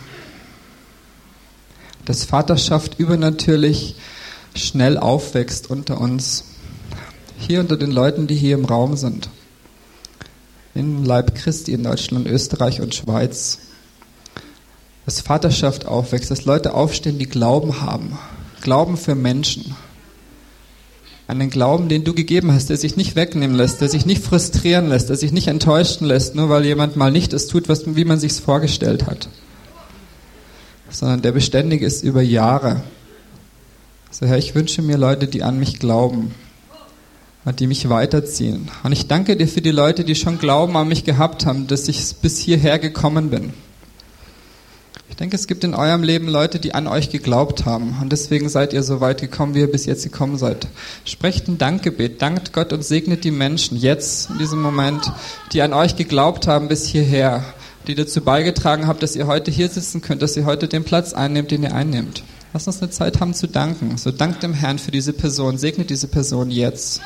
Dass Vaterschaft übernatürlich schnell aufwächst unter uns. Hier unter den Leuten, die hier im Raum sind. Im Leib Christi in Deutschland, Österreich und Schweiz. Dass Vaterschaft aufwächst, dass Leute aufstehen, die Glauben haben. Glauben für Menschen. Einen Glauben, den du gegeben hast, der sich nicht wegnehmen lässt, der sich nicht frustrieren lässt, der sich nicht enttäuschen lässt, nur weil jemand mal nicht das tut, was, wie man sich es vorgestellt hat. Sondern der beständig ist über Jahre. Also Herr, ich wünsche mir Leute, die an mich glauben und die mich weiterziehen. Und ich danke dir für die Leute, die schon Glauben an mich gehabt haben, dass ich bis hierher gekommen bin. Ich denke, es gibt in eurem Leben Leute, die an euch geglaubt haben und deswegen seid ihr so weit gekommen, wie ihr bis jetzt gekommen seid. Sprecht ein Dankgebet, dankt Gott und segnet die Menschen jetzt, in diesem Moment, die an euch geglaubt haben bis hierher, die dazu beigetragen haben, dass ihr heute hier sitzen könnt, dass ihr heute den Platz einnehmt, den ihr einnehmt. Lasst uns eine Zeit haben zu danken. So dankt dem Herrn für diese Person, segnet diese Person jetzt.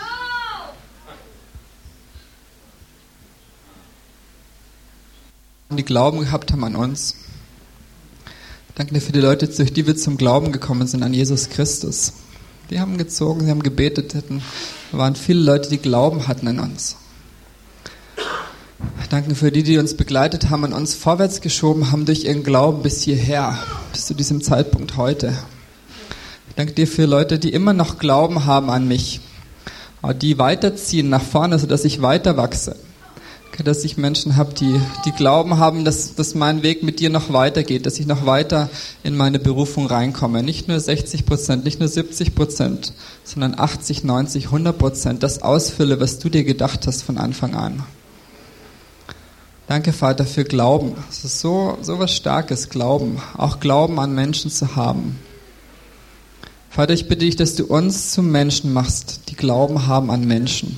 Die Glauben gehabt haben an uns. Danke dir für die Leute, durch die wir zum Glauben gekommen sind, an Jesus Christus. Die haben gezogen, sie haben gebetet, da waren viele Leute, die Glauben hatten an uns. Danke für die, die uns begleitet haben und uns vorwärts geschoben haben durch ihren Glauben bis hierher, bis zu diesem Zeitpunkt heute. Danke dir für Leute, die immer noch Glauben haben an mich, die weiterziehen nach vorne, sodass ich weiter wachse. Dass ich Menschen habe, die, die Glauben haben, dass, dass mein Weg mit dir noch weitergeht, dass ich noch weiter in meine Berufung reinkomme. Nicht nur sechzig Prozent, nicht nur siebzig Prozent, sondern achtzig, neunzig, hundert Prozent. Das ausfülle, was du dir gedacht hast von Anfang an. Danke, Vater, für Glauben. Es ist so, so was Starkes, Glauben. Auch Glauben an Menschen zu haben. Vater, ich bitte dich, dass du uns zu Menschen machst, die Glauben haben an Menschen.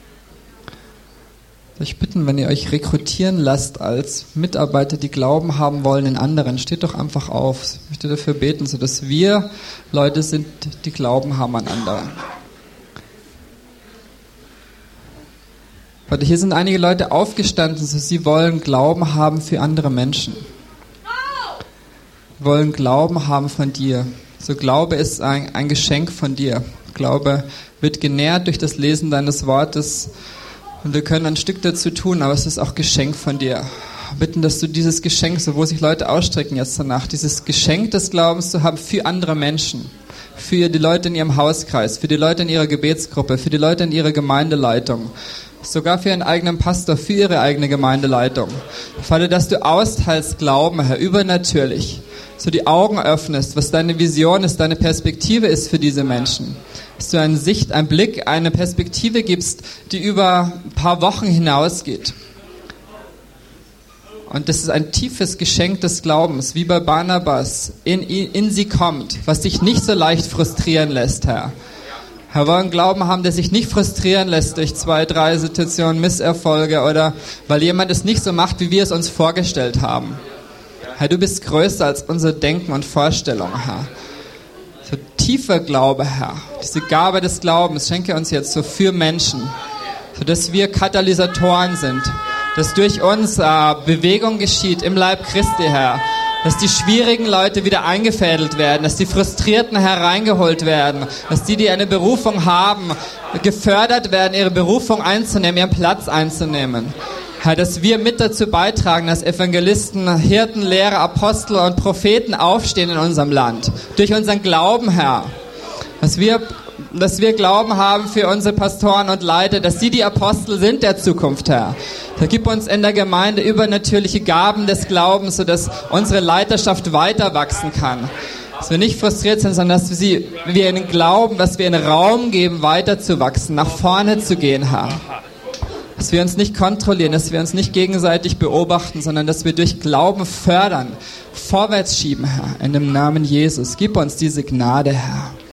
Ich bitte, wenn ihr euch rekrutieren lasst als Mitarbeiter, die Glauben haben wollen in anderen, steht doch einfach auf. Ich möchte dafür beten, sodass wir Leute sind, die Glauben haben an andere. Warte, hier sind einige Leute aufgestanden, so sie wollen Glauben haben für andere Menschen. Sie wollen Glauben haben von dir. So Glaube ist ein, ein Geschenk von dir. Glaube wird genährt durch das Lesen deines Wortes. Und wir können ein Stück dazu tun, aber es ist auch Geschenk von dir. Wir bitten, dass du dieses Geschenk, so wo sich Leute ausstrecken jetzt danach, dieses Geschenk des Glaubens zu haben für andere Menschen, für die Leute in ihrem Hauskreis, für die Leute in ihrer Gebetsgruppe, für die Leute in ihrer Gemeindeleitung, sogar für ihren eigenen Pastor, für ihre eigene Gemeindeleitung. Vater, dass du austeilst Glauben, Herr, übernatürlich, so die Augen öffnest, was deine Vision ist, deine Perspektive ist für diese Menschen. Dass du eine Sicht, einen Blick, eine Perspektive gibst, die über ein paar Wochen hinausgeht. Und das ist ein tiefes Geschenk des Glaubens, wie bei Barnabas, in, in, in sie kommt, was dich nicht so leicht frustrieren lässt, Herr. Herr, wir wollen Glauben haben, der sich nicht frustrieren lässt durch zwei, drei Situationen, Misserfolge oder weil jemand es nicht so macht, wie wir es uns vorgestellt haben. Herr, du bist größer als unser Denken und Vorstellung, Herr. tiefer Glaube, Herr, diese Gabe des Glaubens, schenke uns jetzt so für Menschen, sodass wir Katalysatoren sind, dass durch uns äh, Bewegung geschieht im Leib Christi, Herr, dass die schwierigen Leute wieder eingefädelt werden, dass die Frustrierten hereingeholt werden, dass die, die eine Berufung haben, gefördert werden, ihre Berufung einzunehmen, ihren Platz einzunehmen. Herr, dass wir mit dazu beitragen, dass Evangelisten, Hirten, Lehrer, Apostel und Propheten aufstehen in unserem Land. Durch unseren Glauben, Herr. Dass wir, dass wir Glauben haben für unsere Pastoren und Leiter, dass sie die Apostel sind der Zukunft, Herr. Vergib uns in der Gemeinde übernatürliche Gaben des Glaubens, sodass unsere Leiterschaft weiter wachsen kann. Dass wir nicht frustriert sind, sondern dass wir, sie, wir ihnen glauben, dass wir ihnen Raum geben, weiter zu wachsen, nach vorne zu gehen, Herr. Dass wir uns nicht kontrollieren, dass wir uns nicht gegenseitig beobachten, sondern dass wir durch Glauben fördern, vorwärts schieben, Herr, in dem Namen Jesus. Gib uns diese Gnade, Herr.